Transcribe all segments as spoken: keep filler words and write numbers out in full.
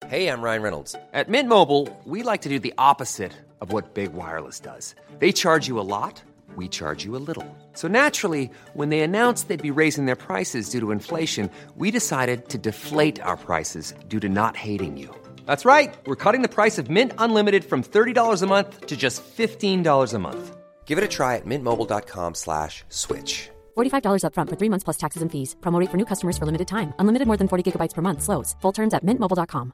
Hey, I'm Ryan Reynolds. At Mint Mobile, we like to do the opposite of what Big Wireless does. They charge you a lot, we charge you a little. So naturally, when they announced they'd be raising their prices due to inflation, we decided to deflate our prices due to not hating you. That's right. We're cutting the price of Mint Unlimited from thirty dollars a month to just fifteen dollars a month. Give it a try at mintmobile.com slash switch. forty-five dollars up front for three months plus taxes and fees. Promo rate for new customers for limited time. Unlimited more than forty gigabytes per month. Slows full terms at mint mobile dot com.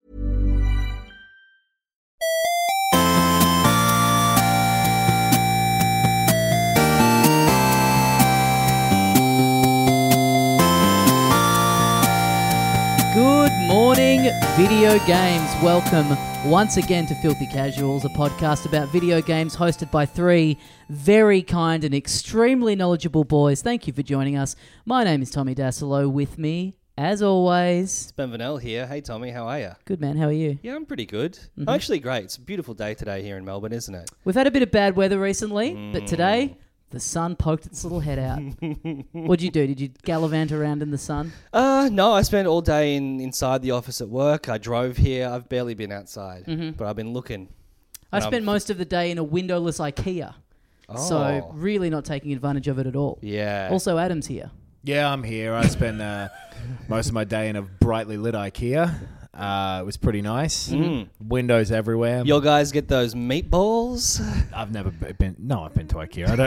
Good morning, video games. Welcome once again to Filthy Casuals, a podcast about video games hosted by three very kind and extremely knowledgeable boys. Thank you for joining us. My name is Tommy Dasilo. With me, as always, It's Ben Vanel here. Hey, Tommy, how are you? good man, how are you? Yeah, I'm pretty good. Mm-hmm. Actually, great. It's a beautiful day today here in Melbourne, isn't it? We've had a bit of bad weather recently, mm. but today the sun poked its little head out. What'd you do? Did you gallivant around in the sun? Uh, no, I spent all day in inside the office at work. I drove here. I've barely been outside, mm-hmm. but I've been looking. I spent I'm... most of the day in a windowless IKEA, oh. so really not taking advantage of it at all. Yeah. Also, Adam's here. Yeah, I'm here. I spent uh, most of my day in a brightly lit IKEA. Uh, it was pretty nice. Mm. Windows everywhere. Your guys get those meatballs? I've never been... No, I've been to IKEA. I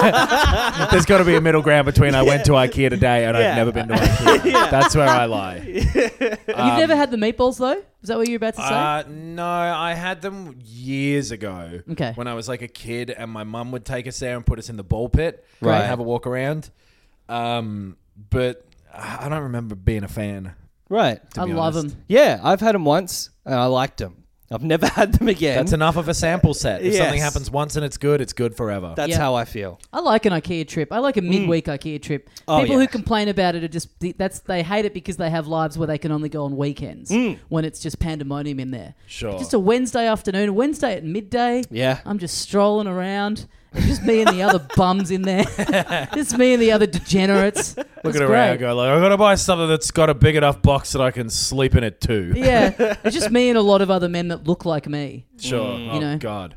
don't, there's got to be a middle ground between I went to IKEA today and yeah. I've never been to IKEA. Yeah. That's where I lie. You've um, never had the meatballs, though? Is that what you were about to say? Uh, no, I had them years ago. Okay. When I was like a kid and my mum would take us there and put us in the ball pit. Right. And have a walk around. Um, but I don't remember being a fan. Right. I love them. Yeah, I've had them once and I liked them. I've never had them again. That's enough of a sample set. If yes. something happens once and it's good, it's good forever. That's yep. how I feel. I like an IKEA trip. I like a midweek mm. IKEA trip. Oh, People yeah. who complain about it are just that's they hate it because they have lives where they can only go on weekends mm. when it's just pandemonium in there. Sure. Just a Wednesday afternoon, a Wednesday at midday. Yeah. I'm just strolling around. It's just me and the other bums in there. Just me and the other degenerates. Looking around and go like, I've got to buy something that's got a big enough box that I can sleep in it too. Yeah. It's just me and a lot of other men that look like me. Sure. Mm. Oh, you know? God.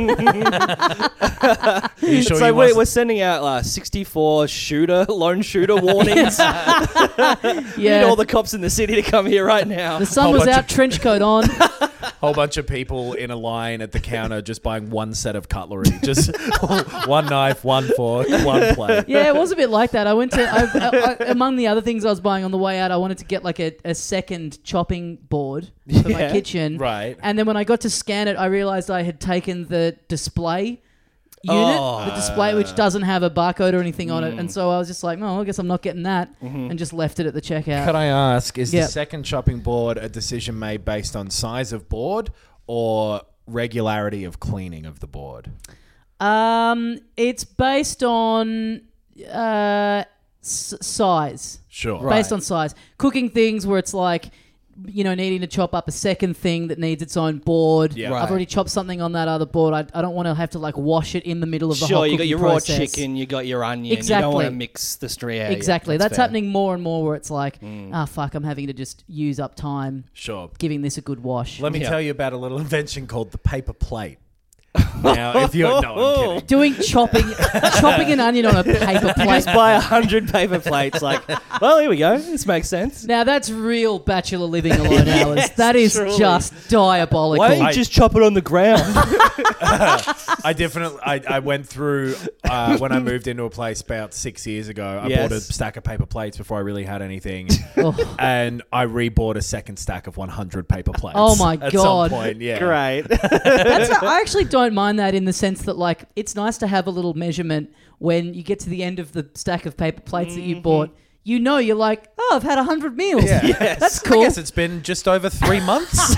you sure so you we're, we're sending out uh, sixty-four shooter, lone shooter warnings. Yeah. Need all the cops in the city to come here right now. The sun was out, trench coat on. Whole bunch of people in a line at the counter just buying one set of cutlery. Just one knife, one fork, one plate. Yeah, it was a bit like that. I went to, I, I, I, among the other things I was buying on the way out, I wanted to get like a, a second chopping board for yeah, my kitchen. Right. And then when I got to scan it, I realized I had taken the display unit, oh. the display which doesn't have a barcode or anything mm. on it. And so I was just like, no, I guess I'm not getting that. Mm-hmm. And just left it at the checkout. Could I ask, is yep. the second chopping board a decision made based on size of board or regularity of cleaning of the board? Um, it's based on uh, s- size. Sure. Based right. on size. Cooking things where it's like, you know, needing to chop up a second thing that needs its own board. Yeah. Right. I've already chopped something on that other board. I, I don't want to have to like wash it in the middle of the sure, whole you got cooking your process. raw chicken, you got your onion. Exactly. You don't want to mix the string. Yeah, exactly. yeah, that's that's fair. happening more and more where it's like, ah, Mm. oh, fuck, I'm having to just use up time Sure. giving this a good wash. Let me Yeah. tell you about a little invention called the paper plate. Now, if you're... No, I'm kidding. Doing chopping chopping an onion on a paper plate. Just buy a hundred paper plates. Like, well, here we go. This makes sense. Now, that's real bachelor living alone hours. Yes, that is truly. just diabolical. Why don't you I- just chop it on the ground? I definitely... I, I went through... Uh, when I moved into a place about six years ago, I Yes. bought a stack of paper plates before I really had anything. Oh. And I rebought a second stack of one hundred paper plates. Oh, my at God. some point, yeah. Great. That's a, I actually don't mind that in the sense that, like, it's nice to have a little measurement when you get to the end of the stack of paper plates that you bought. You know, you're like, oh, I've had a hundred meals. Yeah. Yes. That's cool. I guess it's been just over three months.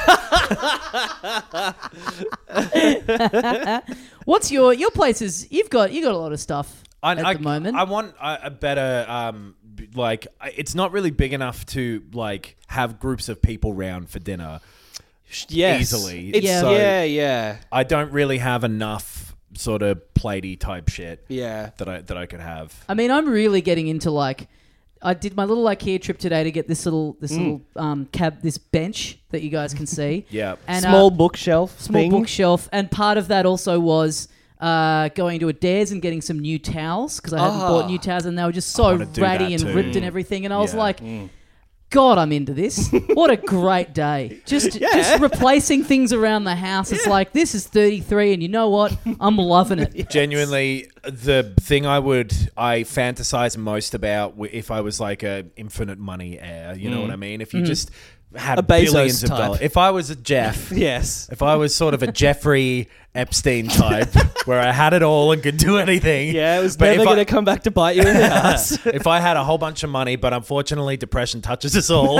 What's your your places? You've got you got a lot of stuff I, at I, the moment. I want a, a better, um, b- like, I- it's not really big enough to, like, have groups of people round for dinner Yes. easily. It's, Yeah. So yeah, yeah, I don't really have enough sort of platey type shit yeah. that I that I could have. I mean, I'm really getting into like. I did my little IKEA trip today to get this little this little um, cab this bench that you guys can see. Yeah. And, Small uh, bookshelf small thing. bookshelf, and part of that also was uh, going to Adairs and getting some new towels because I hadn't Ah. bought new towels and they were just so wanna do ratty that and too. ripped and everything. And I was Yeah. like, God, I'm into this. What a great day. Just just replacing things around the house. It's like, this is thirty-three and you know what? I'm loving it. Genuinely, the thing I would I fantasize most about w- if I was like a infinite money heir, you know what I mean? If you just had A Bezos billions of type. dollars. If I was a Jeff, Yes. if I was sort of a Jeffrey Epstein type, where I had it all and could do anything. Yeah, it was But never if I- going to come back to bite you in the ass. If I had a whole bunch of money, but unfortunately depression touches us all.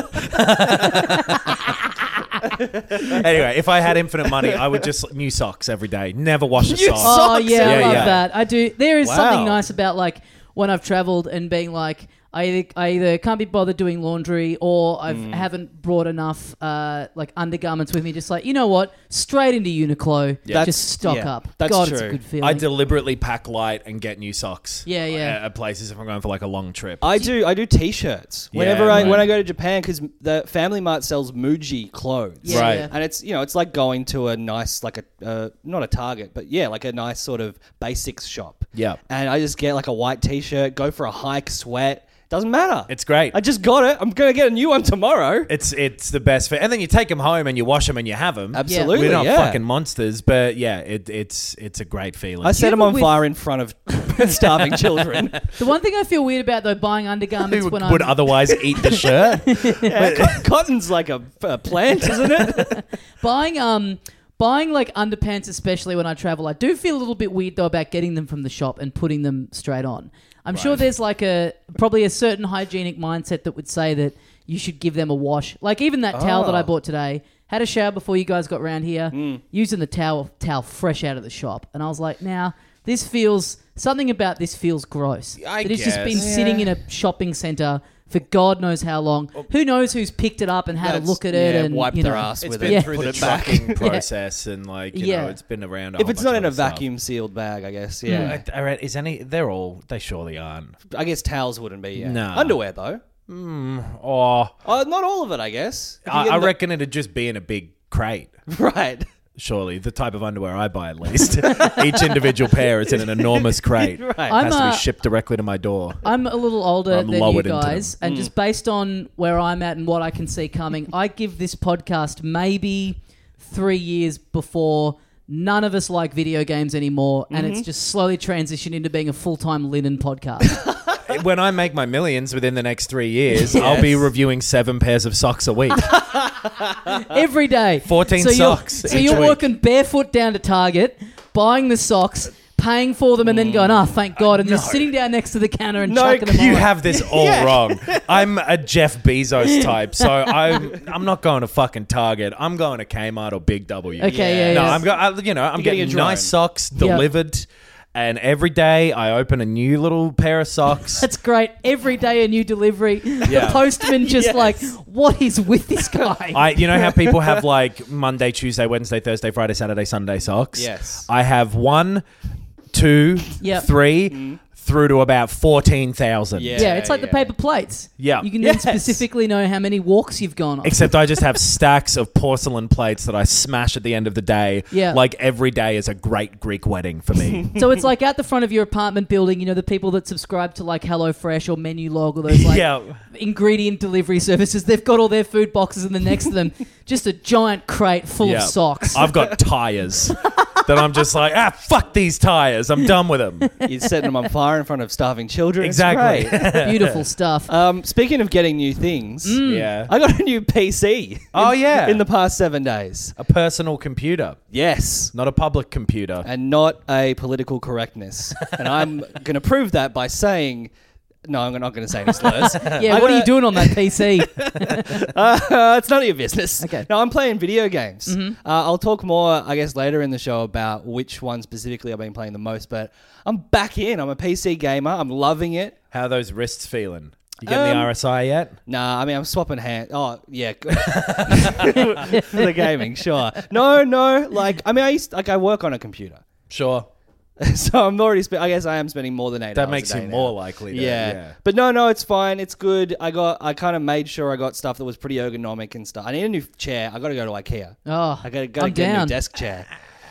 Anyway, if I had infinite money, I would just new socks every day. Never wash a New sock. Oh, Socks yeah, I every love day. that. I do. There is Wow. something nice about like when I've traveled and being like, I either, I either can't be bothered doing laundry or I Mm. haven't brought enough uh, like undergarments with me. Just like, you know what? Straight into Uniqlo. Yeah. Just stock yeah, up. that's God, it's a true. good feeling. I deliberately pack light and get new socks. Yeah, yeah. At, at places if I'm going for like a long trip. I do. I do T-shirts Yeah, whenever I right. when I go to Japan because the Family Mart sells Muji clothes. Yeah, Right. yeah. And it's you know it's like going to a nice like a uh, not a Target but yeah like a nice sort of basics shop. Yeah. And I just get like a white T-shirt, go for a hike, sweat. Doesn't matter. It's great. I just got it. I'm gonna get a new one tomorrow. It's it's the best fit. And then you take them home and you wash them and you have them. Absolutely, We're not yeah. fucking monsters, but yeah, it, it's it's a great feeling. I set You them ever on with- fire in front of starving children. The one thing I feel weird about though buying undergarments Who would, when would I'm otherwise eat the shirt? Yeah, co- cotton's like a, a plant, isn't it? buying um buying like underpants, especially when I travel, I do feel a little bit weird though about getting them from the shop and putting them straight on. I'm sure there's like a probably a certain hygienic mindset that would say that you should give them a wash. Like even that towel that I Oh. bought today, had a shower before you guys got round here, using the towel towel fresh out of the shop, and I was like, now this feels something about this feels gross. I that it's just been guess. sitting in a shopping centre for God knows how long. Who knows who's picked it up and had a That's- look at it yeah, and wiped you their know. ass It's with been it. through put the it back. trucking process and like you Yeah. know, it's been around. A If whole it's bunch not of in a other stuff. vacuum sealed bag, I guess. Yeah. I, I read, is any? They're all. They surely aren't. I guess towels wouldn't be. Yeah. Nah. Underwear though. Oh, Oh, not all of it, I guess. If you I, get I the- reckon it'd just be in a big crate. Right. Surely, the type of underwear I buy, at least. Each individual pair is in an enormous crate. Right. I'm, has to uh, be shipped directly to my door. I'm a little older I'm than you lowered into guys, and just based on where I'm at and what I can see coming, I give this podcast maybe three years before none of us like video games anymore, and it's just slowly transitioned into being a full-time linen podcast. When I make my millions within the next three years, I'll be reviewing seven pairs of socks a week. Every day. fourteen so socks You're, so each you're week. walking barefoot down to Target, buying the socks, paying for them, and then going, oh, thank God, and just sitting down next to the counter and No, chucking them You on. have this all wrong. I'm a Jeff Bezos type, so I'm I'm not going to fucking Target. I'm going to Kmart or Big W. Okay, yeah, No, yeah. I'm go- I, you know I'm You're getting getting a drone. nice socks delivered, and every day I open a new little pair of socks. That's great. Every day a new delivery. The Yeah. postman just Yes. like, what is with this guy? I, you know how people have like Monday, Tuesday, Wednesday, Thursday, Friday, Saturday, Sunday socks? Yes. I have one, two, Yep. three, through to about fourteen thousand. Yeah. yeah, it's like the yeah. paper plates. Yeah. You can Yes. then specifically know how many walks you've gone on. Except I just have stacks of porcelain plates that I smash at the end of the day. Yeah. Like every day is a great Greek wedding for me. So it's like at the front of your apartment building, you know, the people that subscribe to like HelloFresh or Menulog or those like Yeah. ingredient delivery services, they've got all their food boxes and then next to them, just a giant crate full Yeah. of socks. I've got tires that I'm just like, ah, fuck these tires. I'm done with them. You're setting them on fire in front of starving children. It's Exactly. great. Beautiful stuff. Um, speaking of getting new things, Yeah. I got a new P C. Oh, in- yeah. In the past seven days. A personal computer, Yes. not a public computer. And not a political correctness. And I'm going to prove that by saying. No, I'm not going to say any slurs. yeah, I what are gotta- you doing on that P C? Uh, it's none of your business. Okay. No, I'm playing video games. Uh, I'll talk more, I guess, later in the show about which one specifically I've been playing the most. But I'm back in. I'm a P C gamer. I'm loving it. How are those wrists feeling? You getting Um, the R S I yet? Nah, I mean, I'm swapping hands. Oh, yeah. For the gaming, sure. No, no. Like, I mean, I used like I work on a computer. Sure. So I'm already. Spe- I guess I am spending more than eight. That hours makes a day you now. more likely. To, Yeah. yeah. But no, no, it's fine. It's good. I got. I kind of made sure I got stuff that was pretty ergonomic and stuff. I need a new chair. I got to go to IKEA. Oh, I got to go I'm get a down. new desk chair.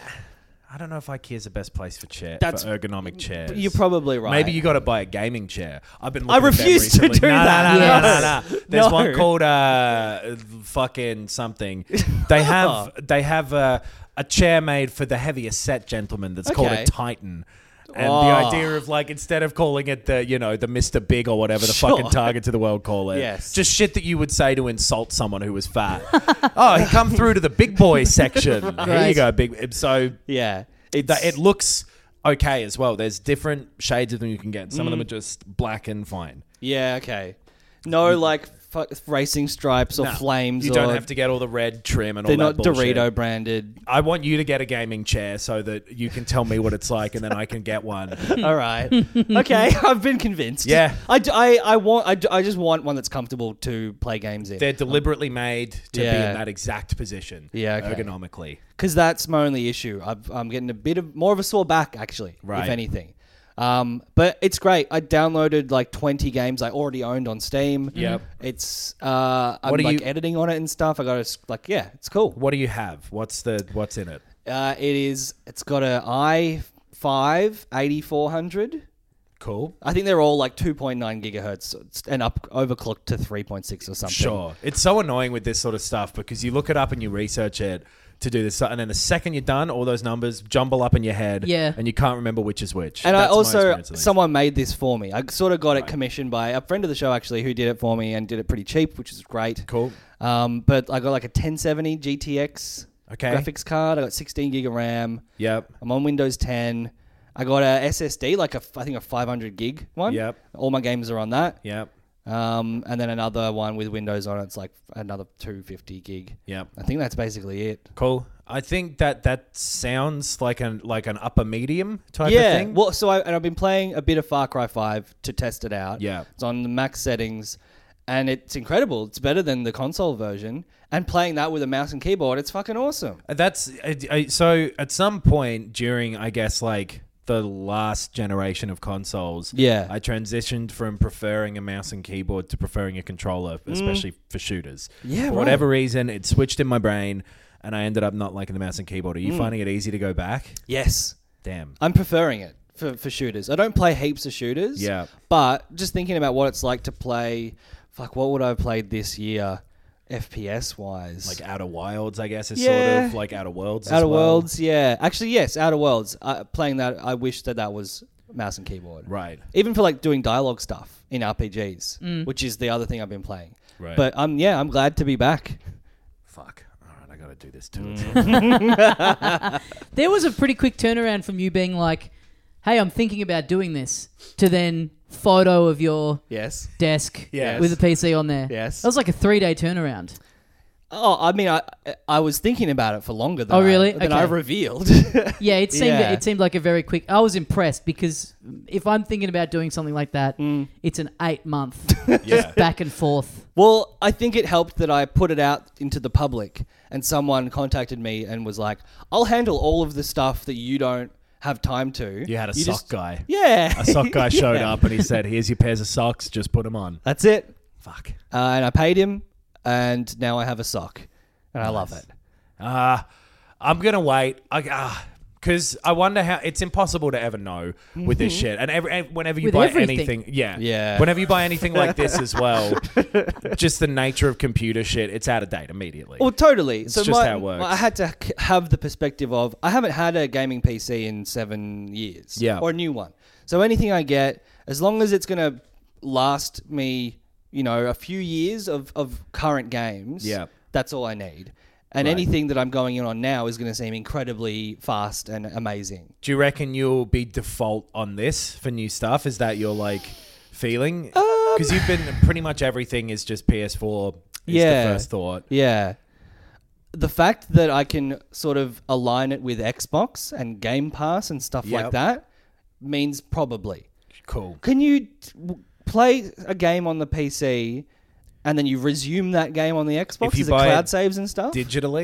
I don't know if IKEA's the best place for chair That's- for ergonomic chairs. You're probably right. Maybe you got to buy a gaming chair. I've been. I looking at them refuse to recently. do no, that. No, no, Yes. no, no, no. There's No. one called uh, fucking something. They have they have a, a chair made for the heavier set gentleman that's called Okay. a Titan. And Oh. the idea of like instead of calling it the you know the Mister Big or whatever the Sure. fucking target to the world call it, Yes. just shit that you would say to insult someone who was fat. Oh, he come through to the big boy section. Here you Right. go, big. So Yeah. It's, that it looks okay as well. There's different shades of them you can get. Some of them Mm. are just black and fine. Yeah. Okay. No, like fu- racing stripes or No, flames. You or don't have to get all the red trim and They're all not that bullshit. Dorito branded. I want you to get a gaming chair so that you can tell me what it's like, and then I can get one. All right. Okay. I've been convinced. Yeah. I, d- I, I want. I, d- I just want one that's comfortable to play games in. They're deliberately made to be Yeah. in that exact position, Yeah, okay. ergonomically. Because that's my only issue. I've, I'm getting a bit of more of a sore back, actually, Right. if anything. Um, but it's great. I downloaded like twenty games I already owned on Steam. Yep. It's uh, I'm What do like you- editing on it and stuff. I got to like, yeah, it's cool. What do you have? What's the what's in it? Uh, it is. It's got a i five eighty-four hundred. Cool. I think they're all like two point nine gigahertz and up overclocked to three point six or something. Sure. It's so annoying with this sort of stuff because you look it up and you research it to do this, and then the second you're done, all those numbers jumble up in your head, Yeah. and you can't remember which is which. And I That's my also, experience at least. someone made this for me. I sort of got it commissioned by a friend of the show, actually, who did it for me and did it pretty cheap, which is great. Cool. Um, but I got like a ten seventy G T X Okay. graphics card. I got sixteen gig of RAM. Yep. I'm on Windows ten. I got a S S D, like a, I think a five hundred gig one. Yep. All my games are on that. Yep. Um, and then another one with Windows on it. It's like another two hundred fifty gig. Yep. I think that's basically it. Cool. I think that that sounds like an like an upper medium type yeah. of thing. Well, so I, and I've been playing a bit of Far Cry five to test it out. Yeah. It's on the max settings, and it's incredible. It's better than the console version. And playing that with a mouse and keyboard, it's fucking awesome. That's I, I, so. At some point during, I guess, like the last generation of consoles, Yeah. I transitioned from preferring a mouse and keyboard to preferring a controller, especially for shooters. Mm. Yeah, For right. whatever reason, it switched in my brain, and I ended up not liking the mouse and keyboard. Are Mm. you finding it easy to go back? Yes. Damn. I'm preferring it for, for shooters. I don't play heaps of shooters. Yeah. But just thinking about what it's like to play, fuck, what would I have played this year, F P S wise? Like Outer Wilds, I guess, is Yeah. sort of like Outer Worlds. as Outer well. Worlds, yeah. Actually, yes, Outer Worlds. Uh, playing that, I wish that that was mouse and keyboard. Right. Even for like doing dialogue stuff in R P Gs, which is the other thing I've been playing. Right. But um, yeah, I'm glad to be back. Fuck. All right, I gotta do this too. Mm. There was a pretty quick turnaround from you being like, hey, I'm thinking about doing this, to then photo of your Yes. desk Yes. with a P C on there. Yes. That was like a three-day turnaround. Oh, I mean, I I was thinking about it for longer than Oh, really? I, than Okay. I revealed. Yeah, it seemed Yeah. it seemed like a very quick. I was impressed because if I'm thinking about doing something like that, Mm. it's an eight-month Yeah. back and forth. Well, I think it helped that I put it out into the public and someone contacted me and was like, I'll handle all of the stuff that you don't have time to. You had a You sock just- guy. Yeah. A sock guy showed Yeah. up and he said, "Here's your pairs of socks. Just put them on." That's it. Fuck. Uh, and I paid him, and now I have a sock. And I love it. Uh, I'm gonna wait. I uh, because I wonder how it's impossible to ever know with this shit. And every, ev- whenever you With buy everything. anything, yeah, Yeah. Whenever you buy anything like this as well, just the nature of computer shit, it's out of date immediately. Well, totally. It's so just my- how it works. I had to c- have the perspective of I haven't had a gaming P C in seven years, Yeah. or a new one. So anything I get, as long as it's going to last me, you know, a few years of, of current games, Yeah. that's all I need. And Right. anything that I'm going in on now is going to seem incredibly fast and amazing. Do you reckon you'll be default on this for new stuff? Is that your like feeling? Um, Because you've been pretty much everything is just P S four. Is Yeah. the first thought. Yeah. The fact that I can sort of align it with Xbox and Game Pass and stuff Yep. like that means probably. Cool. Can you t- w- play a game on the P C and then you resume that game on the Xbox? If you Is it buy cloud it saves and stuff? Digitally,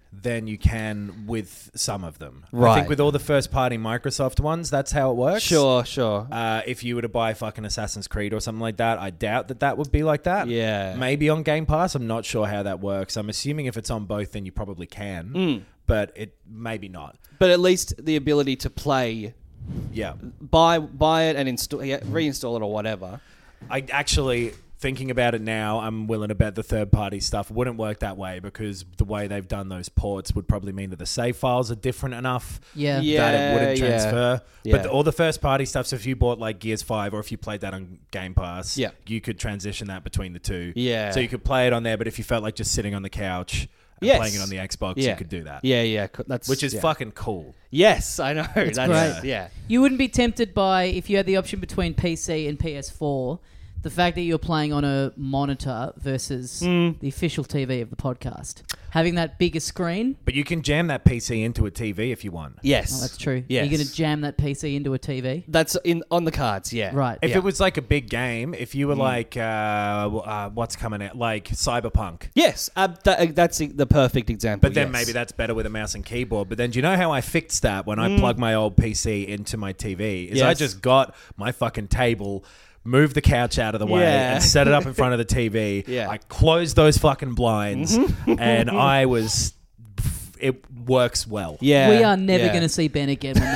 than you can with some of them. I Right. think with all the first-party Microsoft ones, that's how it works. Sure, sure. Uh, if you were to buy fucking Assassin's Creed or something like that, I doubt that that would be like that. Yeah. Maybe on Game Pass. I'm not sure how that works. I'm assuming if it's on both, then you probably can. Mm. But it maybe not. But at least the ability to play, Yeah. buy buy it and install, yeah, reinstall it or whatever. I actually, thinking about it now, I'm willing to bet the third-party stuff wouldn't work that way because the way they've done those ports would probably mean that the save files are different enough Yeah. Yeah. that it wouldn't yeah. transfer. Yeah. But the, all the first-party stuff, so if you bought like Gears five or if you played that on Game Pass, Yeah. you could transition that between the two. Yeah. So you could play it on there, but if you felt like just sitting on the couch and Yes. playing it on the Xbox, Yeah. you could do that. Yeah, yeah. co- That's Which is yeah. fucking cool. Yes, I know. It's That's great. Yeah. You wouldn't be tempted by, if you had the option between P C and P S four, the fact that you're playing on a monitor versus Mm. the official T V of the podcast. Having that bigger screen. But you can jam that P C into a T V if you want. Yes. Oh, that's true. Yes. You're going to jam that P C into a T V. That's in on the cards, yeah. Right. If Yeah. it was like a big game, if you were Mm. like, uh, w- uh, what's coming out, like Cyberpunk. Yes, uh, that, that's the perfect example. But then yes. maybe that's better with a mouse and keyboard. But then do you know how I fixed that when I Mm. plugged my old P C into my T V? Is I Yes. just got my fucking table, moved the couch out of the way, Yeah. and set it up in front of the T V. Yeah. I closed those fucking blinds, and I was... It works well. Yeah. we are never yeah. going to see Ben again when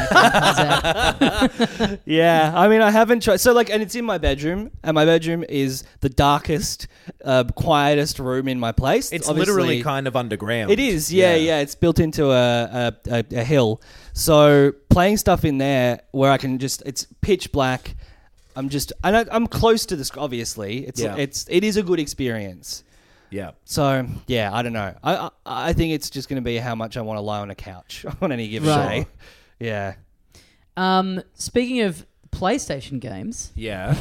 that game comes out. Yeah, I mean, I haven't tried. So, like, and it's in my bedroom, and my bedroom is the darkest, uh, quietest room in my place. It's Obviously- literally kind of underground. It is, yeah, yeah. It's built into a, a, a, a hill. So playing stuff in there where I can just, it's pitch black. I'm just, and I, I'm close to this. Obviously, it's Yeah. it's it is a good experience. Yeah. So yeah, I don't know. I I, I think it's just going to be how much I want to lie on a couch on any given Right. day. Yeah. Um, speaking of PlayStation games, Yeah.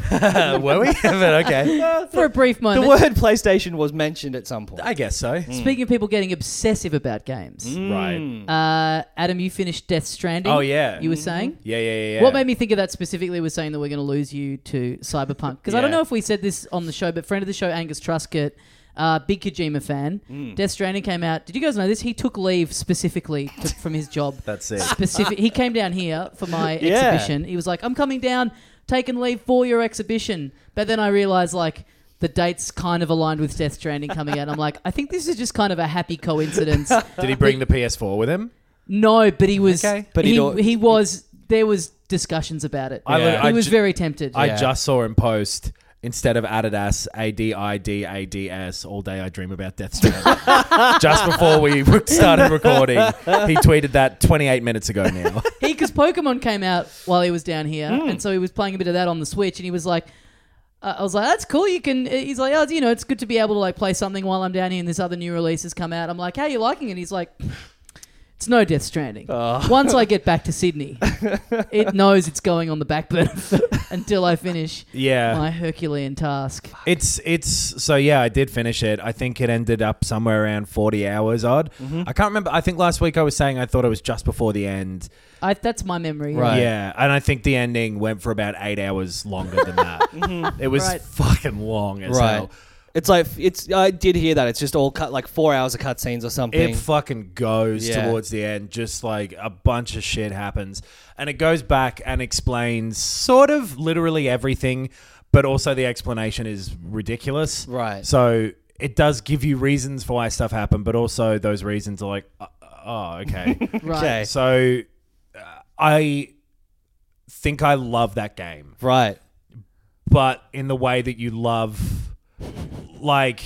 Were we? But okay. for a brief The moment, word PlayStation was mentioned at some point. I guess so. speaking of people getting obsessive about games, Right. uh, Adam, you finished Death Stranding. Oh, yeah. You were saying? Yeah, yeah, yeah, yeah. What made me think of that specifically was saying that we're going to lose you to Cyberpunk. Because I don't Yeah. know if we said this on the show, but friend of the show, Angus Truscott, uh, big Kojima fan. Mm. Death Stranding came out. Did you guys know this? He took leave specifically to, from his job. That's it. Specific. He came down here for my Yeah. exhibition. He was like, I'm coming down, taking leave for your exhibition. But then I realized, like, the dates kind of aligned with Death Stranding coming out. I'm like, I think this is just kind of a happy coincidence. Did he bring the P S four with him? No, but he was. Okay. But he, he'd al- he was. There was discussions about it. I Yeah. li- he I was ju- very tempted. I Yeah. just saw him post, instead of Adidas, A D I D A D S, all day I dream about Death Stranding. Just before we started recording, he tweeted that twenty-eight minutes ago now. He because Pokemon came out while he was down here, Hmm. and so he was playing a bit of that on the Switch, and he was like. Uh, I was like, that's cool. You can. He's like, oh, you know, it's good to be able to like play something while I'm down here and this other new release has come out. I'm like, how are you liking it? He's like, it's no Death Stranding. Oh. Once I get back to Sydney, it knows it's going on the back burner until I finish Yeah. my Herculean task. It's it's so yeah, I did finish it. I think it ended up somewhere around forty hours odd. Mm-hmm. I can't remember. I think last week I was saying I thought it was just before the end. I, that's my memory. yeah. Right. Yeah, and I think the ending went for about eight hours longer than that. It was Right. fucking long as Right. hell. It's like it's. I did hear that it's just all cut like four hours of cutscenes or something. It fucking goes Yeah. towards the end, just like a bunch of shit happens. And it goes back and explains sort of literally everything, but also the explanation is ridiculous. Right. So it does give you reasons for why stuff happened, but also those reasons are like, uh, oh, okay. Right. Okay. So uh, I think I love that game, Right. but in the way that you love, like,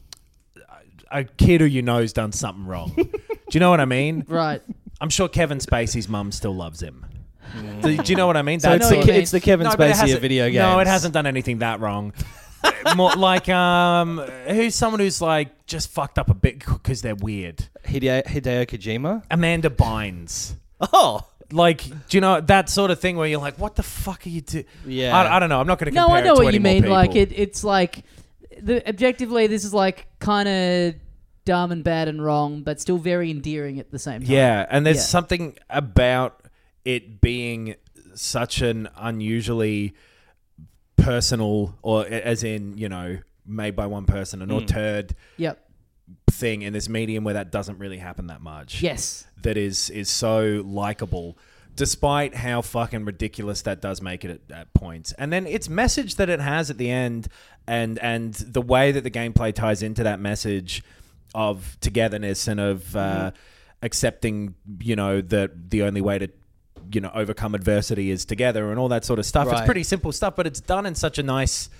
a kid who you know's done something wrong. Do you know what I mean? Right. I'm sure Kevin Spacey's mum still loves him. Do, do you know what I mean? So That's it's know the, what Ke- you mean. it's the Kevin No, but it Spacey hasn't- of video games. No, it hasn't done anything that wrong. More like um, who's someone who's like just fucked up a bit because they're weird. Hideo, Hideo Kojima. Amanda Bynes. Oh. Like, do you know that sort of thing where you're like, what the fuck are you doing? Yeah. I, I don't know. I'm not going to No, compare I know it to what any you more mean. people. Like it, it's like the objectively, this is like kind of dumb and bad and wrong, but still very endearing at the same time. Yeah, and there's Yeah. something about it being such an unusually personal, or as in, you know, made by one person, an Mm. auteur Yep. thing in this medium where that doesn't really happen that much. Yes. That is is so likable, despite how fucking ridiculous that does make it at, at points. And then its message that it has at the end, and and the way that the gameplay ties into that message of togetherness and of uh, mm-hmm. accepting, you know, that the only way to, you know, overcome adversity is together and all that sort of stuff. Right. It's pretty simple stuff, but it's done in such a nice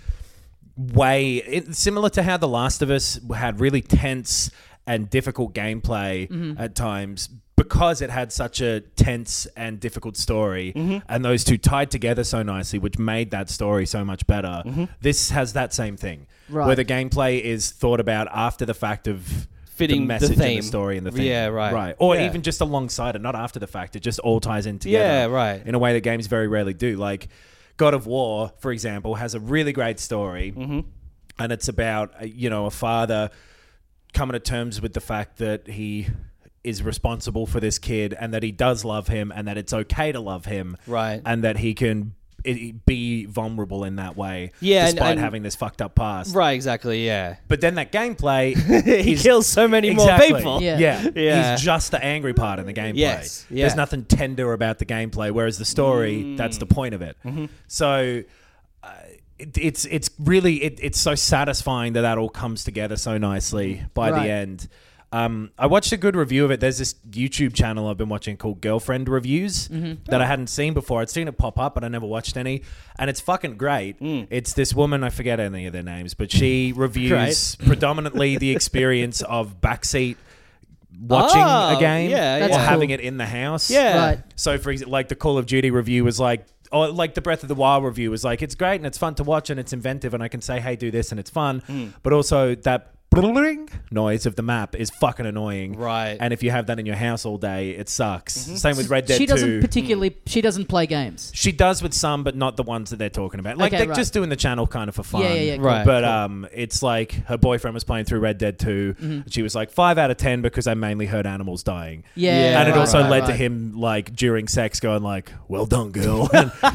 way. It, similar to how The Last of Us had really tense and difficult gameplay mm-hmm. at times, because it had such a tense and difficult story, mm-hmm. and those two tied together so nicely, which made that story so much better. Mm-hmm. This has that same thing, right. where the gameplay is thought about after the fact of fitting the message the theme. And the story and the theme. Yeah, right. Right. Or yeah. even just alongside it, not after the fact. It just all ties in together. Yeah, right. In a way that games very rarely do. Like God of War, for example, has a really great story, mm-hmm. and it's about, you know, a father coming to terms with the fact that he is responsible for this kid and that he does love him and that it's okay to love him. Right. And that he can it, be vulnerable in that way. Yeah. Despite and, and having this fucked up past. Right, exactly, yeah. But then that gameplay... he is, kills so many exactly, more people. Yeah. yeah. yeah. He's just the angry part in the gameplay. Yes. Yeah. There's nothing tender about the gameplay, whereas the story, mm. that's the point of it. Mm-hmm. So... Uh, It, it's it's really it, it's so satisfying that that all comes together so nicely by right. the end. Um, I watched a good review of it. There's this YouTube channel I've been watching called Girlfriend Reviews mm-hmm. that oh. I hadn't seen before. I'd seen it pop up, but I never watched any. And it's fucking great. Mm. It's this woman, I forget any of their names, but she reviews predominantly the experience of backseat watching oh, a game yeah, or yeah. having it in the house. Yeah. Right. So, for example, like the Call of Duty review was like, or like the Breath of the Wild review was like, it's great and it's fun to watch and it's inventive and I can say, hey, do this and it's fun. Mm. But also that noise of the map is fucking annoying. Right. And if you have that in your house all day, it sucks. Mm-hmm. Same with Red Dead She doesn't two. particularly, she doesn't play games. She does with some, but not the ones that they're talking about. Like, Okay, they're right. just doing the channel kind of for fun. Yeah, yeah, yeah, cool. Right. But cool. um, it's like her boyfriend was playing through Red Dead two. Mm-hmm. She was like, five out of ten because I mainly heard animals dying. Yeah. Yeah, And it right, also right, led right. to him, like, during sex going like, well done, girl.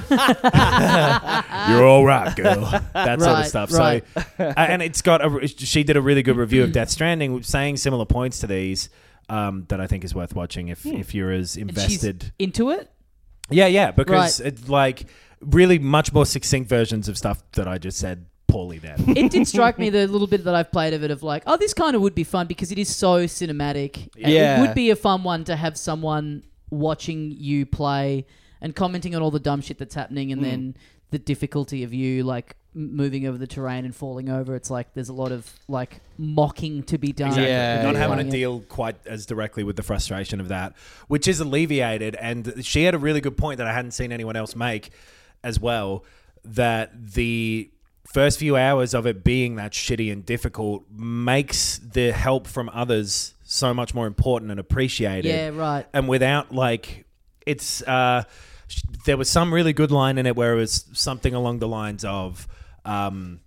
You're all right, girl. That sort of Right, stuff. right. So, uh, and it's got a, she did a really good review of Death Stranding, saying similar points to these um, that I think is worth watching if, if you're as And invested. she's into it? Yeah, yeah, because Right. it's like really much more succinct versions of stuff that I just said poorly there. It did strike me, the little bit that I've played of it, of like, oh, this kind of would be fun because it is so cinematic. And Yeah. it would be a fun one to have someone watching you play and commenting on all the dumb shit that's happening, and mm. then the difficulty of you like m- moving over the terrain and falling over. It's like there's a lot of like mocking to be done. Exactly. Yeah, Not yeah. having to Playing it. deal quite as directly with the frustration of that, which is alleviated. And she had a really good point that I hadn't seen anyone else make as well, that the first few hours of it being that shitty and difficult makes the help from others so much more important and appreciated. Yeah, right. And without like, it's, uh, sh- there was some really good line in it where it was something along the lines of, um,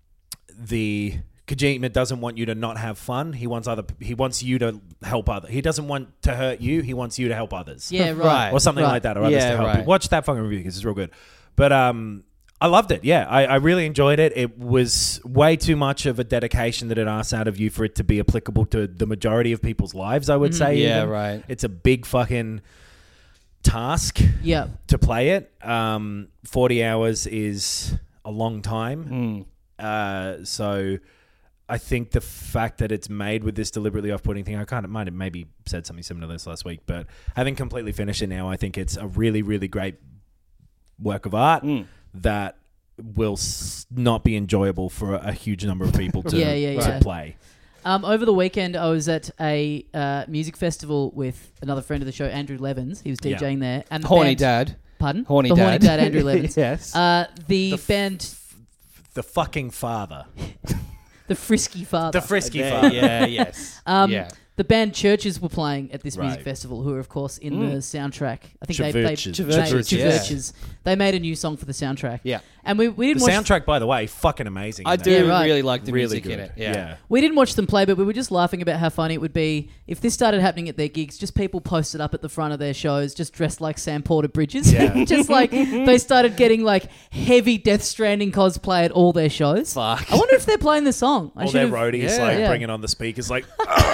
the Kojima doesn't want you to not have fun. He wants other, he wants you to help other. He doesn't want to hurt you. He wants you to help others. Yeah, right. Right. Or something Right. like that, or others Yeah, to help right. you. Watch that fucking review because it's real good. But um, I loved it. Yeah, I, I really enjoyed it. It was way too much of a dedication that it asks out of you for it to be applicable to the majority of people's lives, I would say. Yeah, even. right. It's a big fucking task Yeah. to play it. Um, forty hours is a long time. Mm. Uh, so I think the fact that it's made with this deliberately off-putting thing, I kind of might have maybe said something similar to this last week, but having completely finished it now, I think it's a really, really great work of art Mm. that will s- not be enjoyable for a, a huge number of people to, Yeah, yeah, to yeah. play. Um, over the weekend, I was at a uh, music festival with another friend of the show, Andrew Levins. He was Yeah. DJing there. And the Horny band, dad. Pardon? Horny the dad. horny dad, Andrew Levins. Yes. Uh, the, The f- band, The fucking father. the Frisky Father. The frisky There- father. Yeah, yes. Um, yeah. the band Churches were playing at this music Right. festival, who are of course in Mm. the soundtrack. I think they they Chvrches. made, Chvrches, yeah. Chvrches. They made a new song for the soundtrack. Yeah. and we we The didn't watch soundtrack, by the way, fucking amazing. I in that do game. Yeah, right. really like the Really music in good. it. Yeah. yeah. We didn't watch them play, but we were just laughing about how funny it would be if this started happening at their gigs. Just people posted up at the front of their shows, just dressed like Sam Porter Bridges. Yeah. Just like they started getting like heavy Death Stranding cosplay at all their shows. Fuck. I wonder if they're playing the song. I All their should've- roadies yeah. like Yeah. bringing on the speakers, like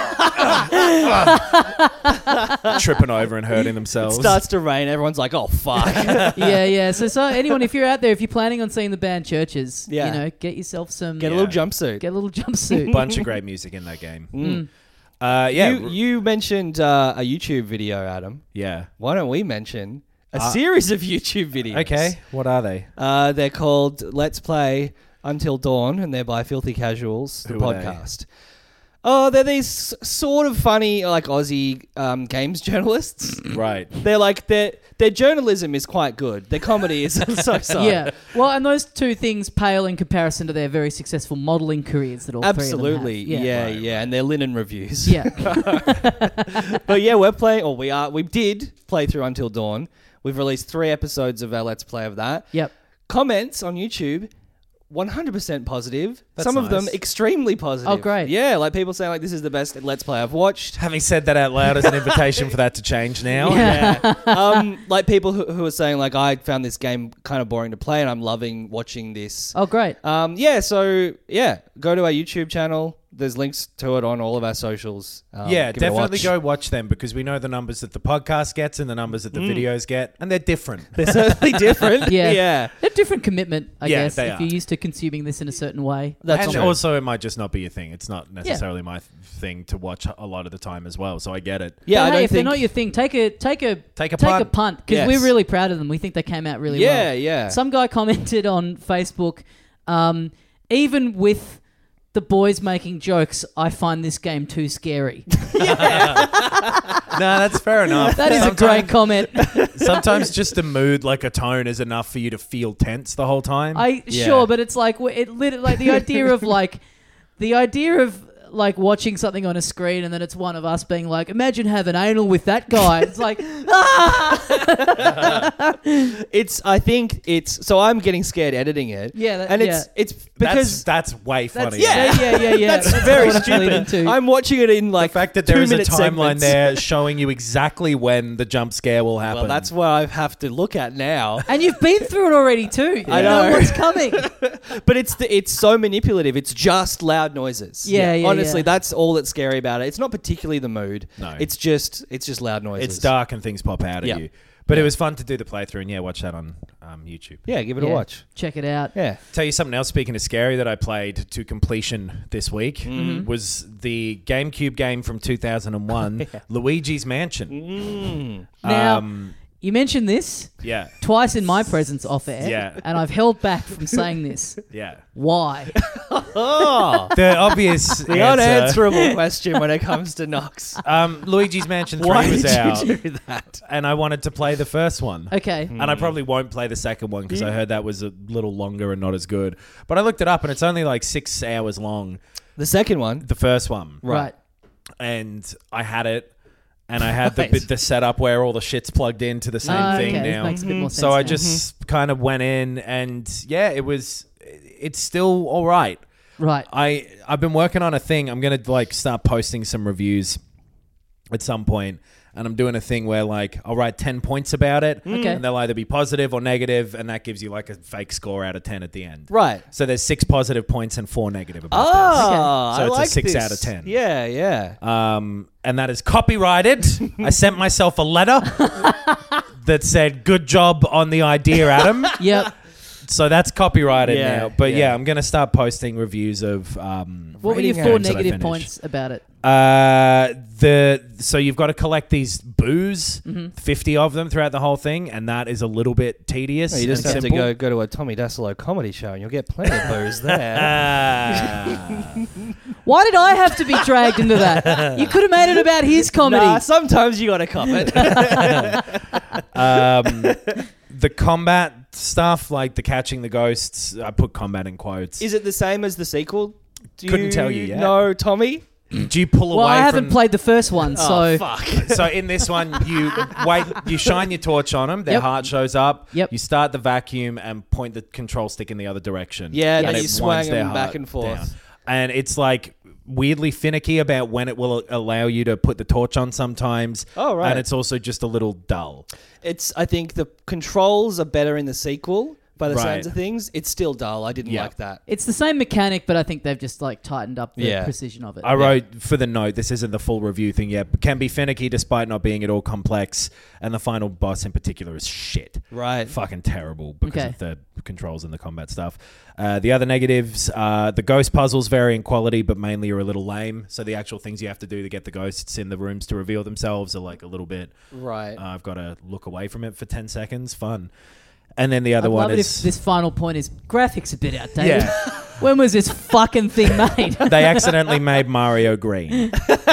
tripping over and hurting It themselves. starts to rain. Everyone's like, "Oh fuck!" yeah, yeah. So, so anyone, if you're out there, if you're planning on seeing the band Churches, Yeah. you know, get yourself some, Get a Yeah. little jumpsuit. get a little jumpsuit. Bunch of great music in that game. Mm. Uh, yeah, You, you mentioned uh, a YouTube video, Adam. yeah. Why don't we mention a Uh, series of YouTube videos? Okay, what are they? Uh, they're called Let's Play Until Dawn, and they're by Filthy Casuals, the Who are they? podcast. Oh, they're these sort of funny, like Aussie um, games journalists. Right. They're like their their journalism is quite good. Their comedy is so so. Yeah. Well, and those two things pale in comparison to their very successful modelling careers that all Absolutely, three of them yeah, have. yeah, and their linen reviews. Yeah. But yeah, we're playing, or we are, we did play through Until Dawn. We've released three episodes of our Let's Play of that. Yep. Comments on YouTube, one hundred percent positive. That's Some of them nice. extremely positive. Oh, great. Yeah, like people saying like this is the best Let's Play I've watched. Having said that out loud as an invitation for that to change now. Yeah. um, like people who, who are saying like I found this game kind of boring to play and I'm loving watching this. Oh, great. Um, yeah, so yeah, go to our YouTube channel. There's links to it on all of our socials. Um, Yeah, give it a definitely watch. go watch them because we know the numbers that the podcast gets and the numbers that the videos get, and they're different. They're certainly different. Yeah. yeah. A different commitment, I Yeah, guess, they if are. you're used to consuming this in a certain way. That's and true. also, it might just not be your thing. It's not necessarily my th- thing to watch a lot of the time as well, so I get it. Yeah, But I hey, don't if think. they're not your thing, take a take a Take a take punt. a punt because Yes. we're really proud of them. We think they came out really well. yeah, yeah. Some guy commented on Facebook, um, even with the boys making jokes, I find this game too scary. No, that's fair enough. That is a great comment. Sometimes just a mood, like a tone, is enough for you to feel tense the whole time. I Yeah. sure, but it's like w- it lit, like the idea of like the idea of like watching something on a screen and then it's one of us being like, imagine having anal with that guy. It's like, ah! It's. I think it's. So I'm getting scared editing it. Yeah, that- and it's yeah. it's that's, because that's way That's, funny. yeah, yeah, yeah, yeah. that's very what I'm leading stupid. to. I'm watching it in like The fact that there is a two-minute timeline segments. there showing you exactly when the jump scare will happen. Well, that's what I have to look at now. And you've been through it already too. You I know know. what's coming. But it's the, it's so manipulative. It's just loud noises. Yeah, yeah, Honestly, yeah. that's all that's scary about it. It's not particularly the mood. No. It's just it's just loud noises. it's dark and things pop out Yeah. at you. But it was fun to do the playthrough, and yeah, watch that on um, YouTube. Yeah, give it Yeah. a watch. Check it out. Yeah. Tell you something else, speaking of scary, that I played to completion this week Mm-hmm. was the GameCube game from two thousand one, Luigi's Mansion. Mm. Now, Um, you mentioned this yeah, twice in my presence off air, Yeah. and I've held back from saying this. yeah. Why? Oh, The obvious the answer, unanswerable question when it comes to Nox. um, Luigi's Mansion three Why was did out, you do that? and I wanted to play the first one. Okay. And I probably won't play the second one because I heard that was a little longer and not as good. But I looked it up, and it's only like six hours long, The second one. the first one. Right. And I had it, and I had the Right. bit the setup where all the shit's plugged into the same Ah, thing okay. now. Makes a bit more sense So I now. just kind of went in, and yeah, it was. It's still all right. Right. I I've been working on a thing. I'm gonna like start posting some reviews at some point, and I'm doing a thing where like I'll write ten points about it, Okay. and they'll either be positive or negative, and that gives you like a fake score out of ten at the end. Right. So there's six positive points and four negative about Oh, So I it's a like six this. out of ten. Yeah, yeah. this. Um, and that is copyrighted. I sent myself a letter that said "Good job on the idea, Adam." Yep. So that's copyrighted Yeah, now. But yeah. yeah. I'm gonna start posting reviews of. Um, What were your rating four games that I negative finished. points about it? Uh, the so you've got to collect these boos, Mm-hmm. fifty of them throughout the whole thing, and that is a little bit tedious. You just and have simple. to go go to a Tommy Dassolo comedy show and you'll get plenty of booze there. Ah. Why did I have to be dragged into that? You could have made it about his comedy. Nah, sometimes you got to cop it. um, the combat stuff, like the catching the ghosts, I put combat in quotes. Is it the same as the sequel? Do Couldn't tell you yet. No, Tommy. Do you pull Well, away I haven't from... played the first one, so fuck. So in this one, you wait, you shine your torch on them. Their Yep. heart shows up. Yep. You start the vacuum and point the control stick in the other direction. Yeah, and then it you swing winds their them back heart and forth. down. And it's like weirdly finicky about when it will allow you to put the torch on sometimes. Oh, right. And it's also just a little dull. It's. I think the controls are better in the sequel. By the Right. sounds of things, it's still dull. I didn't Yeah. like that. it's the same mechanic, but I think they've just like tightened up the Yeah. precision of it. I wrote for the note, this isn't the full review thing yet, but can be finicky despite not being at all complex. And the final boss in particular is shit. Right. Fucking terrible because Okay. of the controls and the combat stuff. Uh, the other negatives, uh, the ghost puzzles vary in quality, but mainly are a little lame. So the actual things you have to do to get the ghosts in the rooms to reveal themselves are like a little bit. Right. Uh, I've got to look away from it for ten seconds. Fun. And then the other I'd one love it is. if this final point is graphics a bit outdated. Yeah. When was this fucking thing made? They accidentally made Mario green.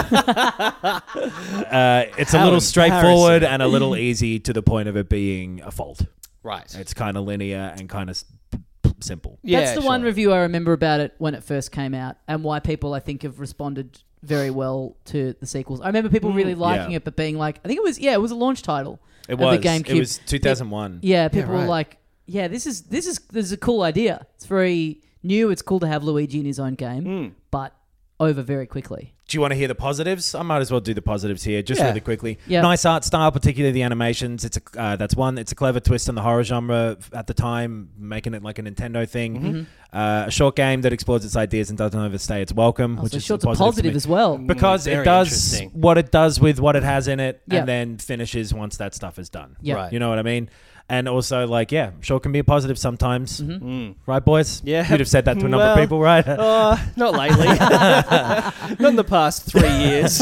uh, it's a How little straightforward embarrassing. and a little easy to the point of it being a fault. Right. It's kind of linear and kind of s- simple. Yeah, That's the one sure. review I remember about it when it first came out, and why people I think have responded very well to the sequels. I remember people really liking yeah. it, but being like, I think it was yeah, it was a launch title. It of was. the GameCube. It was two thousand one. Yeah, people right. were like, yeah, this is this is this is a cool idea. It's very new. It's cool to have Luigi in his own game, Hmm. but over very quickly. Do you want to hear the positives? I might as well do the positives here, just Yeah. really quickly. Yeah. Nice art style, particularly the animations. It's a uh, that's one. It's a clever twist on the horror genre f- at the time, making it like a Nintendo thing. Mm-hmm. Uh, a short game that explores its ideas and doesn't overstay its welcome, which Also, is short's a a positive, positive to me. as well. Because Mm, it very does interesting. what it does with what it has in it, Yeah. and then finishes once that stuff is done. Yeah. Right. You know what I mean? And also, like, yeah, sure can be a positive sometimes. Mm-hmm. Right, boys? Yeah. You'd have said that to a number Well, of people, right? Uh, not lately. Not in the past three years.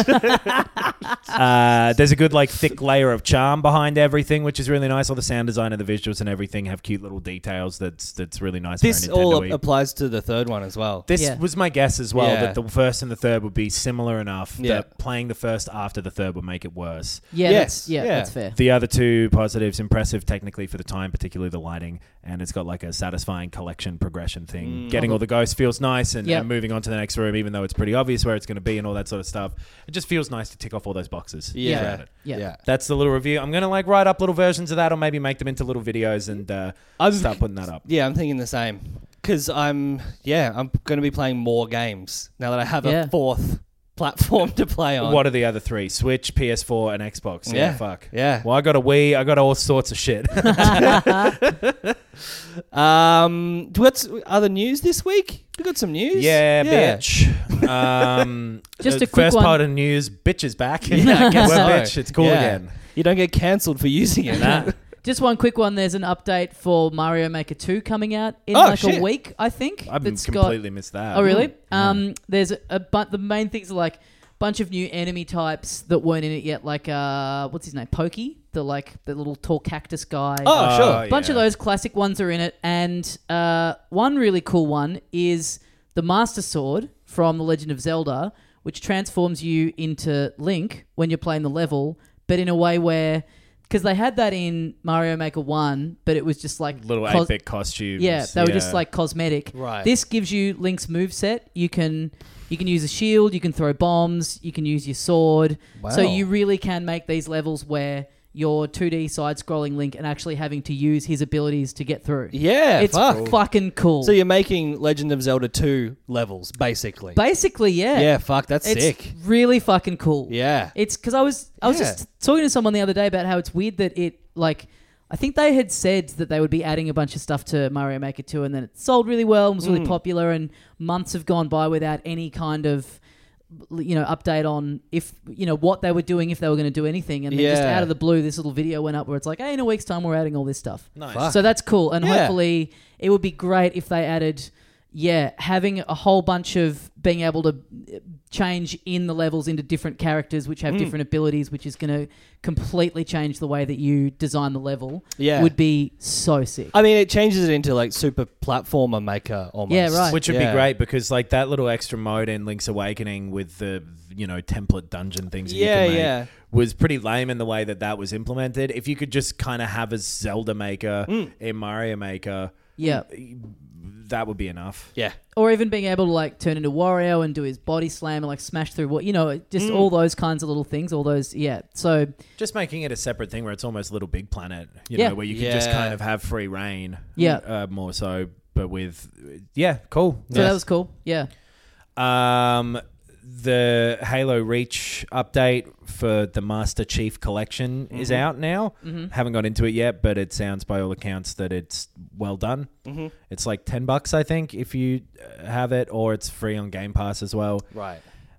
Uh, there's a good, like, thick layer of charm behind everything, which is really nice. All the sound design and the visuals and everything have cute little details that's that's really nice. This very all Nintendo-y. applies to the third one as well. This Yeah. was my guess as well, Yeah. that the first and the third would be similar enough Yeah. that playing the first after the third would make it worse. Yeah, Yes, that's, yeah, yeah. that's fair. The other two positives, impressive technically for the time, particularly the lighting, and it's got like a satisfying collection progression thing. Getting all the ghosts feels nice, and, Yep. and moving on to the next room, even though it's pretty obvious where it's going to be and all that sort of stuff. It just feels nice to tick off all those boxes. Yeah. throughout it. Yeah. Yeah. That's the little review. I'm going to like write up little versions of that, or maybe make them into little videos and uh, I'm- start putting that up. Yeah, I'm thinking the same. Because I'm, yeah, I'm going to be playing more games now that I have Yeah. a fourth platform to play on. What are the other three? Switch, P S four, and Xbox. Yeah, Yeah. fuck. Yeah. Well, I got a Wii. I got all sorts of shit. Um, what's other news this week? We got some news. yeah, bitch. Um, Just uh, a quick first one. part of news. Bitch is back. Yeah, I guess We're so. bitch. It's cool Yeah. again. You don't get cancelled for using it. Nah. Just one quick one. There's an update for Mario Maker two coming out in Oh, like shit. a week, I think. I've that's completely got, missed that. Oh, really? Um, there's a, a bu- the main things are like bunch of new enemy types that weren't in it yet. Like uh, what's his name? Pokey, the like the little tall cactus guy. Oh, Oh, sure. yeah. bunch of those classic ones are in it, and uh, one really cool one is the Master Sword from The Legend of Zelda, which transforms you into Link when you're playing the level, but in a way where, because they had that in Mario Maker one, but it was just like Little cos- eight-bit costumes. yeah, they were just like cosmetic. Right. This gives you Link's moveset. You can you can use a shield, you can throw bombs, you can use your sword. So Wow. you really can make these levels where you're two D side-scrolling Link and actually having to use his abilities to get through. Yeah, it's fuck. fucking cool. So you're making Legend of Zelda two levels, basically. Basically, yeah. Yeah, fuck, that's It's sick. really fucking cool. Yeah. It's because I was I was Yeah. just talking to someone the other day about how it's weird that it like I think they had said that they would be adding a bunch of stuff to Mario Maker two, and then it sold really well and was Mm. really popular, and months have gone by without any kind of you know update on if you know what they were doing, if they were going to do anything, and then just Yeah. out of the blue this little video went up where it's like, hey, in a week's time we're adding all this stuff. Nice. Fuck. So that's cool, and Yeah. hopefully it would be great if they added, yeah, having a whole bunch of being able to uh, change in the levels into different characters which Hmm. have different abilities, which is going to completely change the way that you design the level. Yeah. would be so sick. I mean, it changes it into like super platformer maker almost. Yeah, right. Which would Yeah. be great because like that little extra mode in Link's Awakening with the you know template dungeon things that Yeah, you can make yeah. was pretty lame in the way that that was implemented. If you could just kind of have a Zelda Maker Hmm. in Mario Maker, Yeah. that would be enough. Yeah. Or even being able to like turn into Wario and do his body slam and like smash through what, you know, just all those kinds of little things, all those, yeah. So Just making it a separate thing where it's almost Little Big Planet, you Yeah. know, where you can just Yeah. kind of have free reign. Yeah. Uh, more so, but with, yeah, cool. so that was cool. Yeah. Um, the Halo Reach update for the Master Chief Collection is out now. Mm-hmm. Haven't got into it yet, but it sounds by all accounts that it's well done. Mm-hmm. It's like ten bucks, I think, if you uh, have it, or it's free on Game Pass as well. Right.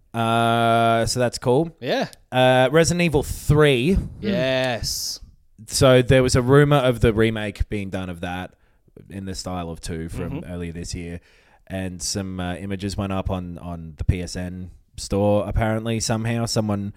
Uh, so that's cool. Yeah. Uh, Resident Evil three. Yes. So there was a rumor of the remake being done of that in the style of two from Mm-hmm. earlier this year. And some uh, images went up on, on the P S N store, apparently, somehow. Someone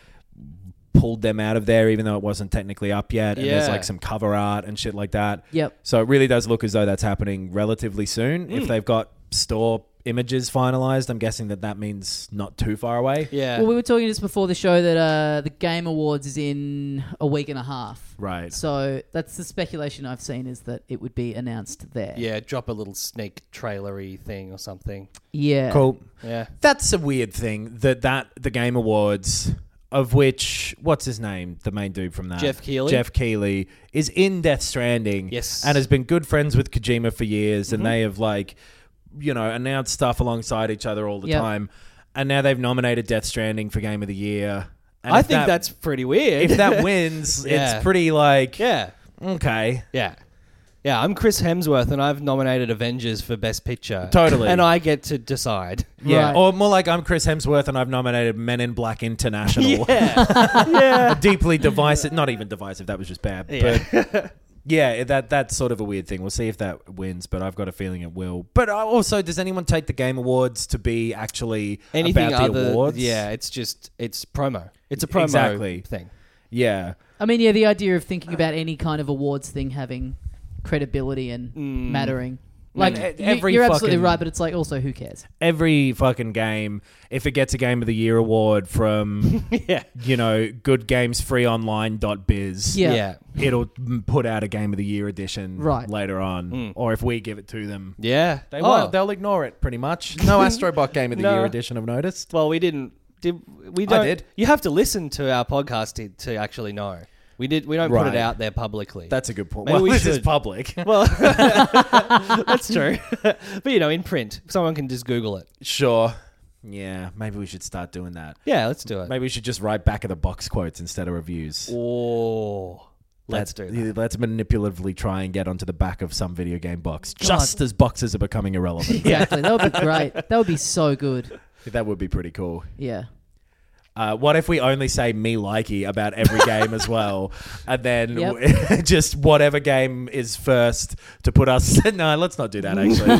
pulled them out of there, even though it wasn't technically up yet. And there's Yeah. like some cover art and shit like that. Yep. So it really does look as though that's happening relatively soon. Mm. If they've got store images finalized, I'm guessing that that means not too far away. Yeah. Well, we were talking just before the show that uh, the Game Awards is in a week and a half. Right. So that's the speculation I've seen is that it would be announced there. yeah, drop a little sneak trailery thing or something. Yeah. Cool. Yeah. That's a weird thing that that the Game Awards, of which what's his name, the main dude from that, Jeff Keighley? Jeff Keighley is in Death Stranding, Yes. and has been good friends with Kojima for years, and they have like, you know, announced stuff alongside each other all the Yep. time, and now they've nominated Death Stranding for Game of the Year. And I if think that- that's pretty weird. if that wins, Yeah. it's pretty like yeah. okay. Yeah. Yeah, I'm Chris Hemsworth, and I've nominated Avengers for Best Picture. Totally. And I get to decide. Yeah, Right. or more like I'm Chris Hemsworth and I've nominated Men in Black International. Yeah. yeah. Deeply divisive, not even divisive, that was just bad. Yeah. But yeah, that that's sort of a weird thing. We'll see if that wins, but I've got a feeling it will. But also, does anyone take the Game Awards to be actually Anything about the other, awards? yeah, it's just, it's promo. It's a promo Exactly. thing. Yeah. I mean, yeah, the idea of thinking about any kind of awards thing having credibility and mattering. Like, Man, you- every you're absolutely fucking- right, but it's like, also, who cares? Every fucking game, if it gets a Game of the Year award from, Yeah. you know, good games free online dot biz, Yeah. Yeah. it'll m- put out a Game of the Year edition Right. later on. Or if we give it to them, Yeah. they Oh. won't. They'll ignore it pretty much. No Astrobot Game of the No. Year edition, I've noticed. Well, we didn't. Did we? Don't, did. You have to listen to our podcast to, to actually know. We did. We don't put Right. it out there publicly. That's a good point. Maybe well, we this is should. public. well, that's true. But you know, in print, someone can just Google it. Sure. Yeah, maybe we should start doing that. Yeah, let's do it. Maybe we should just write back of the box quotes instead of reviews. Oh, let's do that. Let's manipulatively try and get onto the back of some video game box, just as boxes are becoming irrelevant. Exactly. That would be great. That would be so good. That would be pretty cool. Yeah. Uh, what if we only say me likey about every game as well, and then Yep. w- just whatever game is first to put us? No, let's not do that.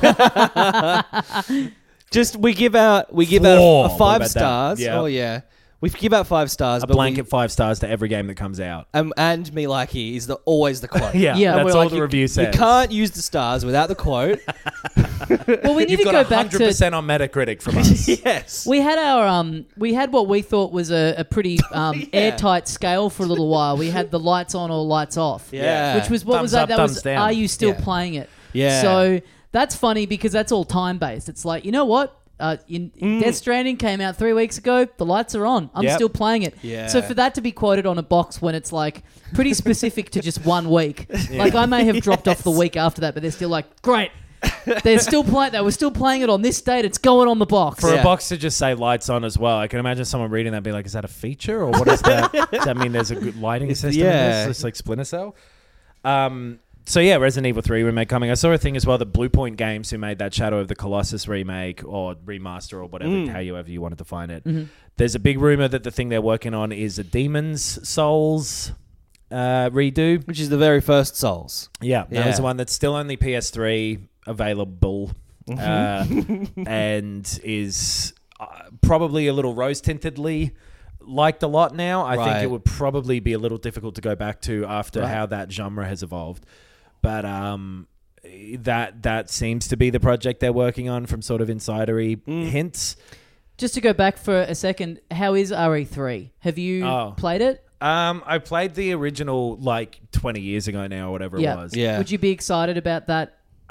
Actually, Just we give out we give Four. out a, What a about five that? stars. Yeah. Oh yeah, we give out five stars. a but blanket we, five stars to every game that comes out. um, and me likey is the always the quote. Yeah, Yeah. And that's we're all like, the you, review says. You can't use the stars without the quote. Well, we need You've to got go one back hundred to. percent on Metacritic from us. Yes. We had our um, we had what we thought was a, a pretty um, Yeah. airtight scale for a little while. We had the lights on or lights off. Yeah. Which was what Thumbs was that? up, That thumbs was. down. Are you still Yeah. playing it? Yeah. So that's funny because that's all time based. It's like, you know what? Uh, in, Death Stranding came out three weeks ago. The lights are on. I'm Yep. still playing it. Yeah. So for that to be quoted on a box when it's like pretty specific to just one week, like I may have dropped off the week after that, but they're still like, great. They're still playing. They were still playing it on this date. It's going on the box. For Yeah. a box to just say lights on as well, I can imagine someone reading that and be like, is that a feature or what is that? Does that mean there's a good lighting system in yeah. this? It's like Splinter Cell? Um, so yeah, Resident Evil three remake coming. I saw a thing as well that Bluepoint Games, who made that Shadow of the Colossus remake or remaster or whatever, Mm. however you want to define it. Mm-hmm. There's a big rumor that the thing they're working on is a Demon's Souls uh, redo. Which is the very first Souls. Yeah, that Yeah. was the one that's still only P S three available uh, and is uh, probably a little rose-tintedly liked a lot now. I think Right. it would probably be a little difficult to go back to after Right. how that genre has evolved. But um, that that seems to be the project they're working on from sort of insidery Mm. hints. Just to go back for a second, how is R E three? Have you Oh. played it? Um, I played the original like twenty years ago now or whatever Yeah. it was. Yeah. Would you be excited about that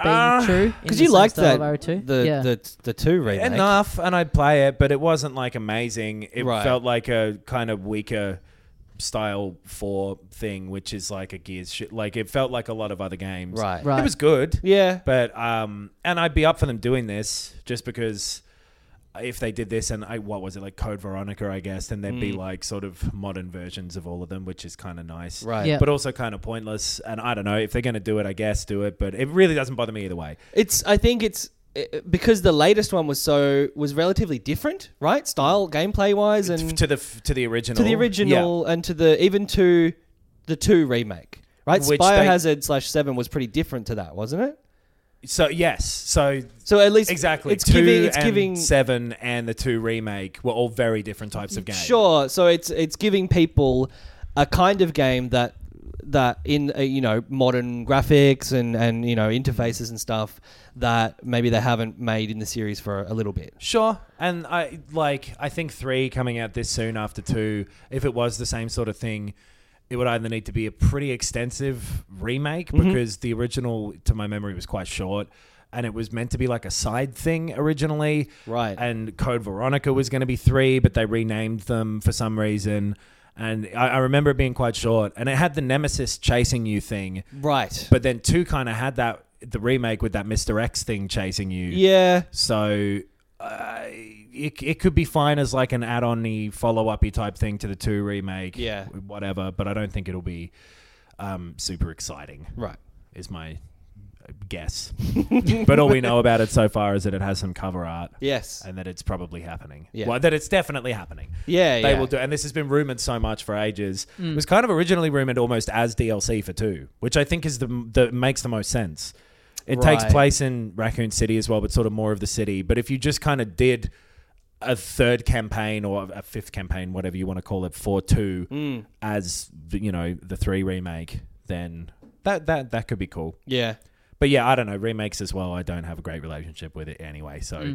being Uh, true in Because the you same liked style that of Arrow two. the, yeah. the the two remake. Enough, and I'd play it, but it wasn't like amazing. It Right. felt like a kind of weaker style four thing, which is like a Gears shit. Like it felt like a lot of other games. Right. Right. It was good. Yeah. But um, and I'd be up for them doing this just because if they did this and I, what was it like Code Veronica, I guess, then there'd be like sort of modern versions of all of them, which is kind of nice. Right. Yeah. But also kind of pointless. And I don't know if they're going to do it, I guess do it. But it really doesn't bother me either way. It's. I think it's uh, because the latest one was so was relatively different, right? Style, gameplay wise, and to the f- to the original. to the original, and to the even to the two remake, right? Which Biohazard slash seven was pretty different to that, wasn't it? So yes, so So at least exactly. it's two giving. It's and giving. seven and the two remake were all very different types of games. Sure. So it's it's giving people a kind of game that that in uh, you know modern graphics and and you know interfaces and stuff that maybe they haven't made in the series for a little bit. Sure, and I like. I think three coming out this soon after two. If it was the same sort of thing, it would either need to be a pretty extensive remake Mm-hmm. because the original, to my memory, was quite short. And it was meant to be like a side thing originally. Right. And Code Veronica was going to be three, but they renamed them for some reason. And I, I remember it being quite short. And it had the Nemesis chasing you thing. Right. But then two kind of had that, the remake with that Mister X thing chasing you. Yeah. So uh, it, it could be fine as like an add-on-y, follow-up-y type thing to the two remake. Yeah. Whatever. But I don't think it'll be um, super exciting, Right. is my guess. But all we know about it so far is that it has some cover art. Yes. And that it's probably happening. Yeah. Well, that it's definitely happening. Yeah. They yeah. will do, and this has been rumored so much for ages. It was kind of originally rumored almost as D L C for two, which I think is the the makes the most sense. It takes Right. place in Raccoon City as well, but sort of more of the city. But if you just kind of did a third campaign or a fifth campaign, whatever you want to call it, for two Mm. as the, you know the three remake, then that that that could be cool. Yeah. But yeah, I don't know. Remakes as well, I don't have a great relationship with it anyway. So Mm.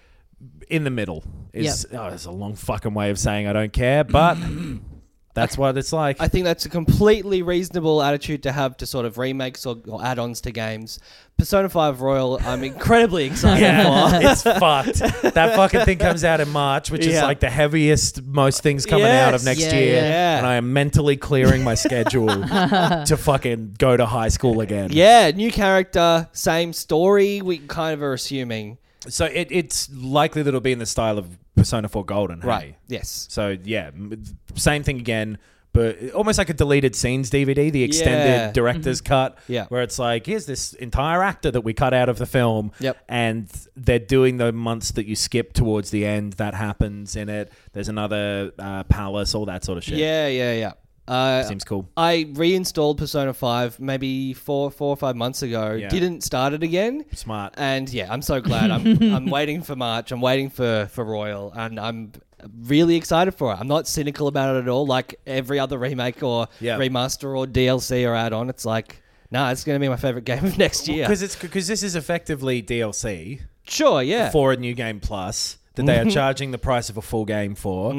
in the middle is oh, it's a long fucking way of saying I don't care, but that's what it's like. I think that's a completely reasonable attitude to have to sort of remakes or, or add-ons to games. Persona five Royal, I'm incredibly excited for. It's fucked. That fucking thing comes out in March, which is Yeah. like the heaviest, most things coming out of Yes. next Yeah, year. yeah. And I am mentally clearing my schedule to fucking go to high school again. Yeah, new character, same story. We kind of are assuming. So it, it's likely that it'll be in the style of Persona four Golden. Hey? Yes. So yeah, m- same thing again, but almost like a deleted scenes D V D, the extended Yeah. director's cut, Yeah. where it's like, here's this entire actor that we cut out of the film, Yep. and they're doing the months that you skip towards the end. That happens in it. There's another uh, palace, all that sort of shit. Yeah, yeah, yeah. Uh, Seems cool. I reinstalled Persona five maybe four, four or five months ago. Yeah. Didn't start it again. Smart. And yeah, I'm so glad. I'm I'm waiting for March. I'm waiting for, for Royal, and I'm really excited for it. I'm not cynical about it at all. Like every other remake or Yeah. remaster or D L C or add-on, it's like, nah, it's going to be my favorite game of next year. Because it's because this is effectively D L C Sure, yeah. for a new game plus that they are charging the price of a full game for.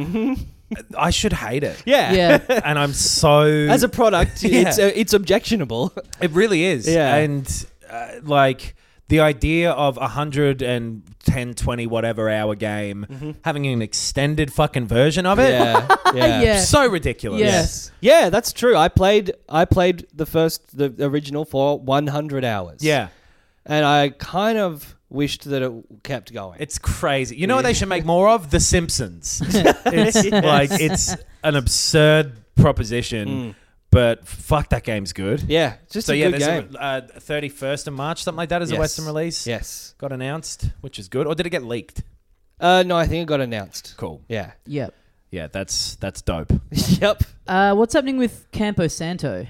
I should hate it. yeah. Yeah. And I'm so As a product, Yeah. it's uh, it's objectionable. It really is. Yeah. And uh, like the idea of a hundred and ten, twenty, whatever hour game having an extended fucking version of it. yeah. Yeah. Yeah. So ridiculous. Yes. Yeah, that's true. I played I played the first the original for one hundred hours. Yeah. And I kind of wished that it kept going. It's crazy. You know what they should make more of? The Simpsons. It's like it's an absurd proposition, but fuck, that game's good. yeah, it's just So a yeah, good there's game. a uh, thirty-first of March, something like that, as a Yes. Western release. Yes. Got announced, which is good. Or did it get leaked? Uh, no, I think it got announced. Cool. Yeah. Yep. Yeah, that's that's dope. Yep. Uh, what's happening with Campo Santo?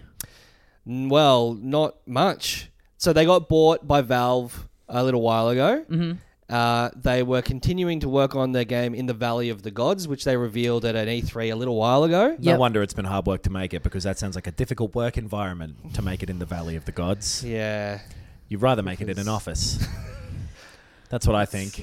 N- Well, not much. So they got bought by Valve a little while ago. Mm-hmm. Uh, they were continuing to work on their game In the Valley of the Gods, which they revealed at an E three a little while ago. No Yep. wonder it's been hard work to make it, because that sounds like a difficult work environment to make it in the Valley of the Gods. Yeah. You'd rather make it in an office. That's what I think.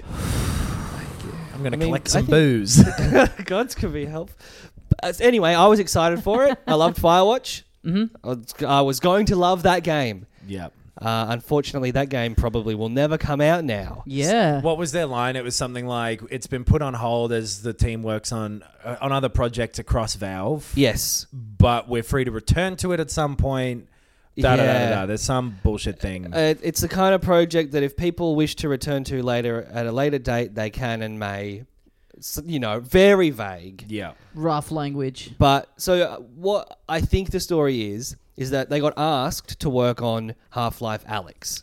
I'm going to I mean, collect I some think- booze. Gods could be help. Uh, anyway, I was excited for it. I loved Firewatch. Mm-hmm. I was, I was going to love that game. Yep. Uh, unfortunately, that game probably will never come out now. Yeah. What was their line? It was something like, it's been put on hold as the team works on uh, on other projects across Valve. Yes. But we're free to return to it at some point. Da, da, da, da, da. There's some bullshit thing. Uh, it's the kind of project that if people wish to return to later at a later date, they can and may. So, you know, very vague. Yeah. Rough language. But so uh, what I think the story is, is that they got asked to work on Half-Life Alyx.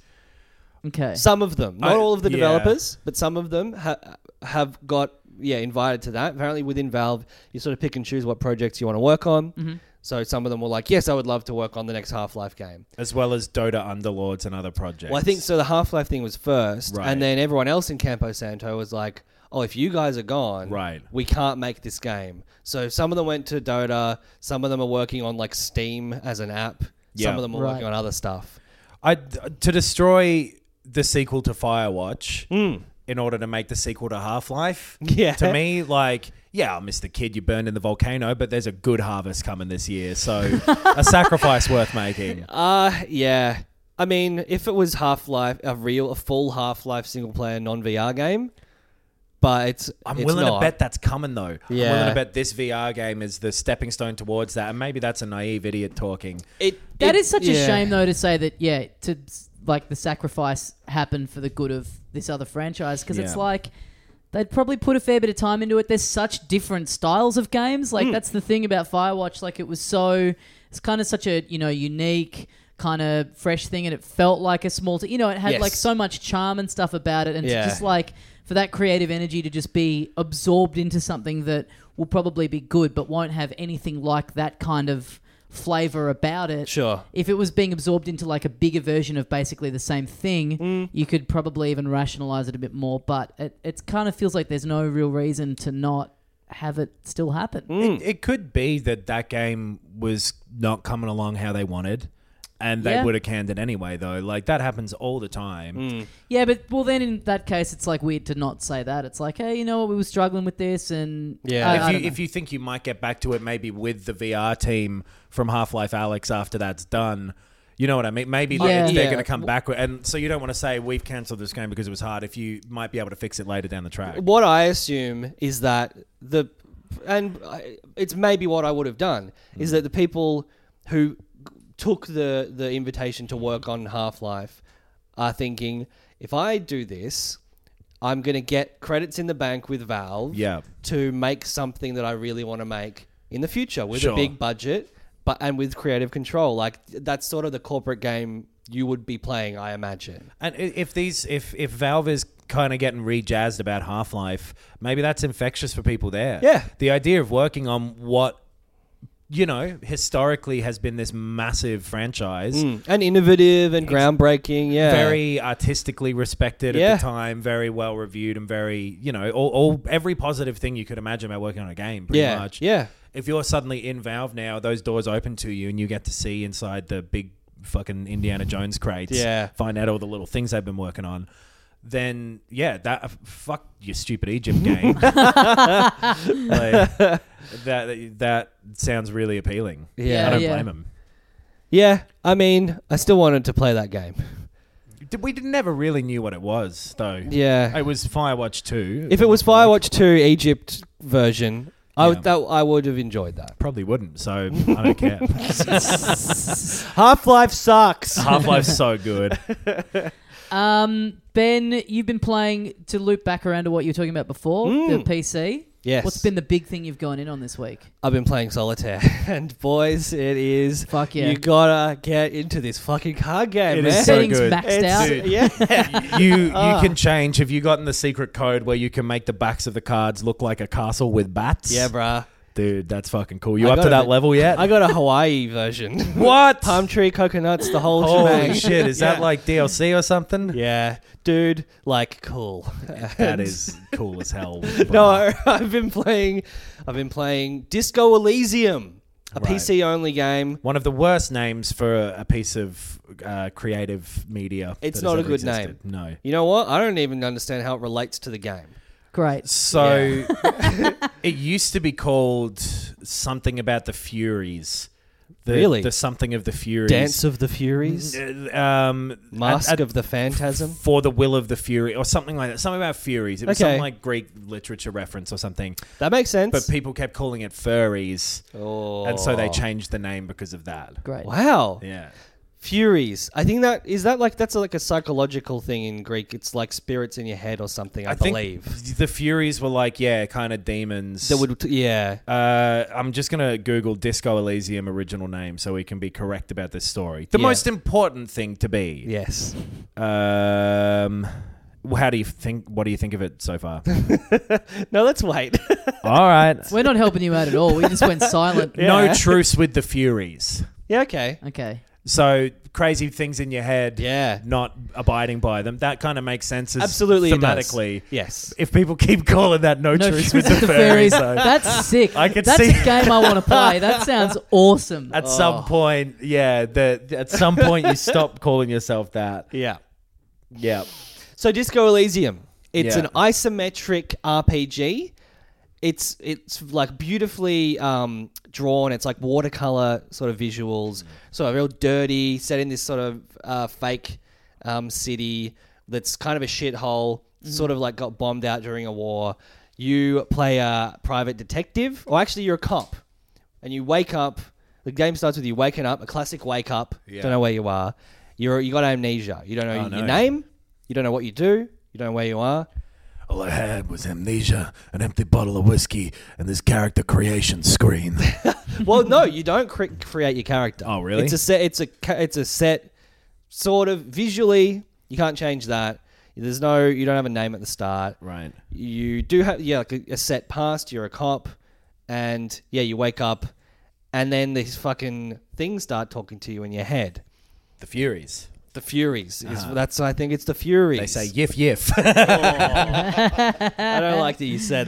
Okay. Some of them, not I- all of the yeah. developers, but some of them ha- have got yeah invited to that. Apparently, within Valve, you sort of pick and choose what projects you want to work on. Mm-hmm. So some of them were like, "Yes, I would love to work on the next Half-Life game." As well as Dota Underlords and other projects. Well, I think so. The Half-Life thing was first, Right. and then everyone else in Campo Santo was like, "Oh, if you guys are gone, Right. we can't make this game." So some of them went to Dota. Some of them are working on like Steam as an app. Yeah. Some of them are Right. working on other stuff. I, to destroy the sequel to Firewatch Mm. in order to make the sequel to Half-Life. Yeah. To me, like, yeah, Mister Kid, you burned in the volcano, but there's a good harvest coming this year. So a sacrifice worth making. Uh, yeah. I mean, if it was Half-Life, a real, a full Half-Life single-player non-V R game, but it's I'm it's willing not. to bet that's coming, though. I'm Yeah. willing to bet this V R game is the stepping stone towards that. And maybe that's a naive idiot talking. It, That it- is such a yeah. shame, though, to say that, yeah, to like the sacrifice happened for the good of this other franchise, because it's Yeah. like they'd probably put a fair bit of time into it. There's such different styles of games. Like, that's the thing about Firewatch. Like, it was so, it's kind of such a, you know, unique, kind of fresh thing, and it felt like a small, t- you know, it had Yes. like so much charm and stuff about it, and Yeah. to just like, for that creative energy to just be absorbed into something that will probably be good, but won't have anything like that kind of flavor about it. Sure. If it was being absorbed into like a bigger version of basically the same thing, Mm. you could probably even rationalize it a bit more. But it it kind of feels like there's no real reason to not have it still happen. Mm. It, it could be that that game was not coming along how they wanted. And they Yeah. would have canned it anyway, though. Like, that happens all the time. Yeah, but well, then in that case, it's like weird to not say that. It's like, hey, you know what, we were struggling with this, and Yeah. I- I If don't you know. if you think you might get back to it, maybe with the V R team from Half-Life Alyx after that's done, you know what I mean? Maybe Yeah. they're, they're Yeah. going to come back with, and so you don't want to say we've cancelled this game because it was hard. If you might be able to fix it later down the track. What I assume is that the, and I- it's maybe what I would have done, is that the people who took the, the invitation to work on Half-Life are thinking, if I do this, I'm going to get credits in the bank with Valve Yeah. to make something that I really want to make in the future with Sure. a big budget, but and with creative control. Like, that's sort of the corporate game you would be playing, I imagine. And i- if these, if if Valve is kind of getting re-jazzed about Half-Life, maybe that's infectious for people there. Yeah. The idea of working on what, you know, historically has been this massive franchise. Mm. And innovative and groundbreaking, yeah. Very artistically respected Yeah. at the time, very well reviewed, and very, you know, all, all every positive thing you could imagine about working on a game, pretty yeah, much. yeah. If you're suddenly in Valve now, those doors open to you, and you get to see inside the big fucking Indiana Jones crates, Yeah. find out all the little things they've been working on. Then yeah, that fuck your stupid Egypt game. Like, that that sounds really appealing. Yeah. I don't Yeah. blame him. Yeah, I mean, I still wanted to play that game. We never really knew what it was, though. Yeah. It was Firewatch two. If it was Firewatch two Egypt version, I would Yeah. that I would have enjoyed that. Probably wouldn't, so I don't care. Half-Life sucks. Half-Life's so good. Um, Ben, you've been playing, to loop back around to what you were talking about before, the Mm. P C. Yes. What's been the big thing you've gone in on this week? I've been playing solitaire, and boys, it is. Fuck yeah. You gotta get into this fucking card game, It man. is so Settings good. maxed It's- out. Dude. Yeah. You you Ah. can change. Have you gotten the secret code where you can make the backs of the cards look like a castle with bats? Yeah, bruh. Dude, that's fucking cool. You I up got to that it. level yet? I got a Hawaii version. What? Palm tree, coconuts, the whole Holy shebang. shit. Is Yeah. that like D L C or something? Yeah, dude, like cool. That is cool as hell. No, I- I've been playing. I've been playing Disco Elysium, a Right. P C only game. One of the worst names for a, a piece of uh, creative media. It's that not has a ever good name. existed. No. You know what? I don't even understand how it relates to the game. Great. So it used to be called something about the Furies. The, Really? The something of the Furies. Dance of the Furies? Uh, um, Mask at- at- of the Phantasm? For the Will of the Fury, or something like that. Something about Furies. It was Okay. some like Greek literature reference or something. That makes sense. But people kept calling it furries, oh. and so they changed the name because of that. Great. Wow. Yeah. Furies. I think that is that like that's like a psychological thing in Greek. It's like spirits in your head or something. I, I think believe the Furies were like, yeah, kind of demons. that would yeah. Uh, I'm just going to Google Disco Elysium original name so we can be correct about this story. The Yeah. most important thing to be. Yes. Um, how do you think? What do you think of it so far? No, let's wait. All right. We're not helping you out at all. We just went silent. Yeah. No truce with the Furies. Yeah. Okay. Okay. So crazy things in your head. Yeah. Not abiding by them. That kind of makes sense. As Absolutely. it does. Thematically. Yes. If people keep calling that no, No truce truce with the, with the fairies, fairies. though, That's sick. I could That's see- a game I want to play. That sounds awesome. at some point, yeah, the, at some point you stop calling yourself that. Yeah. Yeah. So Disco Elysium. It's Yeah. an isometric R P G. It's it's like beautifully um, drawn. It's like watercolor sort of visuals. So real dirty, set in this sort of uh, fake um, city that's kind of a shithole. Sort of like got bombed out during a war. You play a private detective, or actually you're a cop, and you wake up. The game starts with you waking up, a classic wake up. Yeah. Don't know where you are. You're you got amnesia. You don't know Oh, no. your name. You don't know what you do. You don't know where you are. All I had was amnesia, an empty bottle of whiskey, and this character creation screen. Well, no, you don't cre- create your character. Oh, really? It's a set. It's a ca- it's a set. Sort of visually, you can't change that. There's no. You don't have a name at the start. Right. You do have yeah like a, a set past. You're a cop, and yeah, you wake up, and then these fucking things start talking to you in your head. The Furies. The Furies. Is, that's I think it's the Furies. They say yiff yiff. I don't like that you said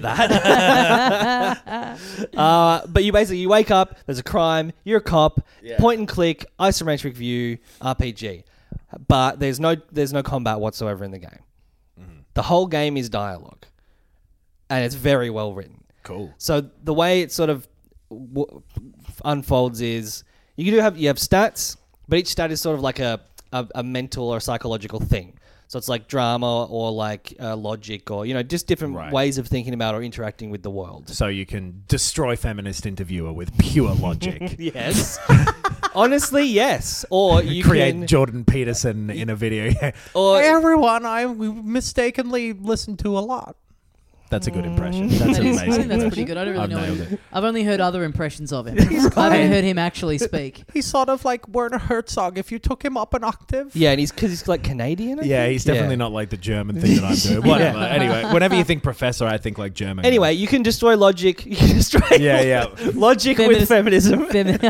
that. uh, but you basically you wake up. There's a crime. You're a cop. Yeah. Point and click, isometric view, R P G. But there's no there's no combat whatsoever in the game. Mm-hmm. The whole game is dialogue, and it's very well written. Cool. So the way it sort of w- unfolds is you do have you have stats, but each stat is sort of like a a, a mental or psychological thing. So it's like drama or like uh, logic or, you know, just different Right. ways of thinking about or interacting with the world. So you can destroy feminist interviewer with pure logic. Yes. Honestly, yes. Or you Create can... Jordan Peterson in a video. Or- Hey everyone, I mistakenly listened to a lot. That's a good impression. That's That is- I amazing. think that's pretty good. I don't really I've know. nailed Him. it. I've only heard other impressions of him. I haven't heard him actually speak. He's sort of like Werner Herzog if you took him up an octave. Yeah, and he's because he's like Canadian. I Yeah, think? he's definitely Yeah. not like the German thing that I'm doing. Whatever. Yeah. Anyway, whenever you think professor, I think like German. Anyway, you can destroy logic. You can destroy Yeah, yeah. logic with Feminist- feminism.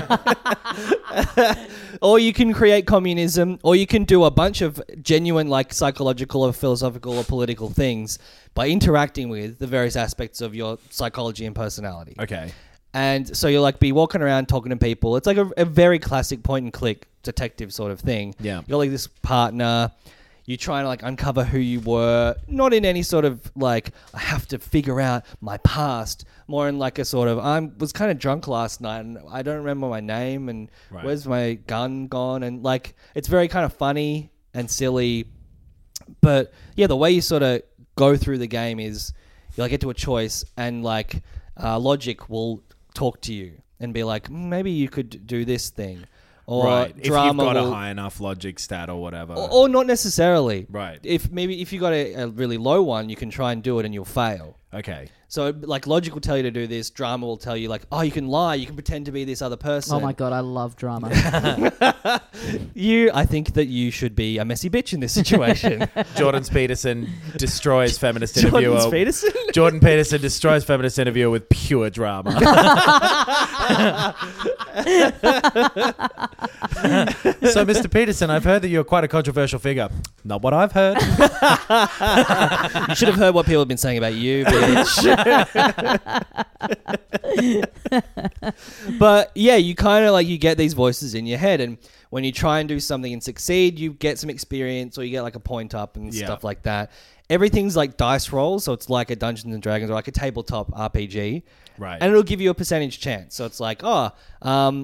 Femi- Or you can create communism, or you can do a bunch of genuine, like, psychological or philosophical or political things by interacting with the various aspects of your psychology and personality. Okay. And so you'll, like, be walking around talking to people. It's like a, a very classic point-and-click detective sort of thing. Yeah. You're like this partner. You try to, like, uncover who you were. Not in any sort of, like, I have to figure out my past. More in, like, a sort of, I was kind of drunk last night and I don't remember my name and Right. where's my gun gone? And, like, it's very kind of funny and silly. But, yeah, the way you sort of go through the game is you, like, get to a choice and, like, uh, logic will talk to you and be like, mm, maybe you could do this thing. Or right. If you've drama got will, a high enough logic stat or whatever. or, or not necessarily. Right. If maybe if you got a, a really low one, you can try and do it and you'll fail. Okay. So like logic will tell you to do this, drama will tell you like, oh, you can lie, you can pretend to be this other person. oh my god, I love drama. You, I think that you should be a messy bitch in this situation. Jordan Peterson destroys feminist Jordan interviewer. Peterson. Jordan Peterson destroys feminist interviewer with pure drama. So, Mister Peterson, I've heard that you're quite a controversial figure. Not what I've heard. You should have heard what people have been saying about you, bitch. But yeah, you kind of like you get these voices in your head, and when you try and do something and succeed, you get some experience or you get like a point up and Yeah. stuff like that. Everything's like dice rolls, so it's like a Dungeons and Dragons or like a tabletop R P G. Right. And it'll give you a percentage chance. So it's like, oh, um,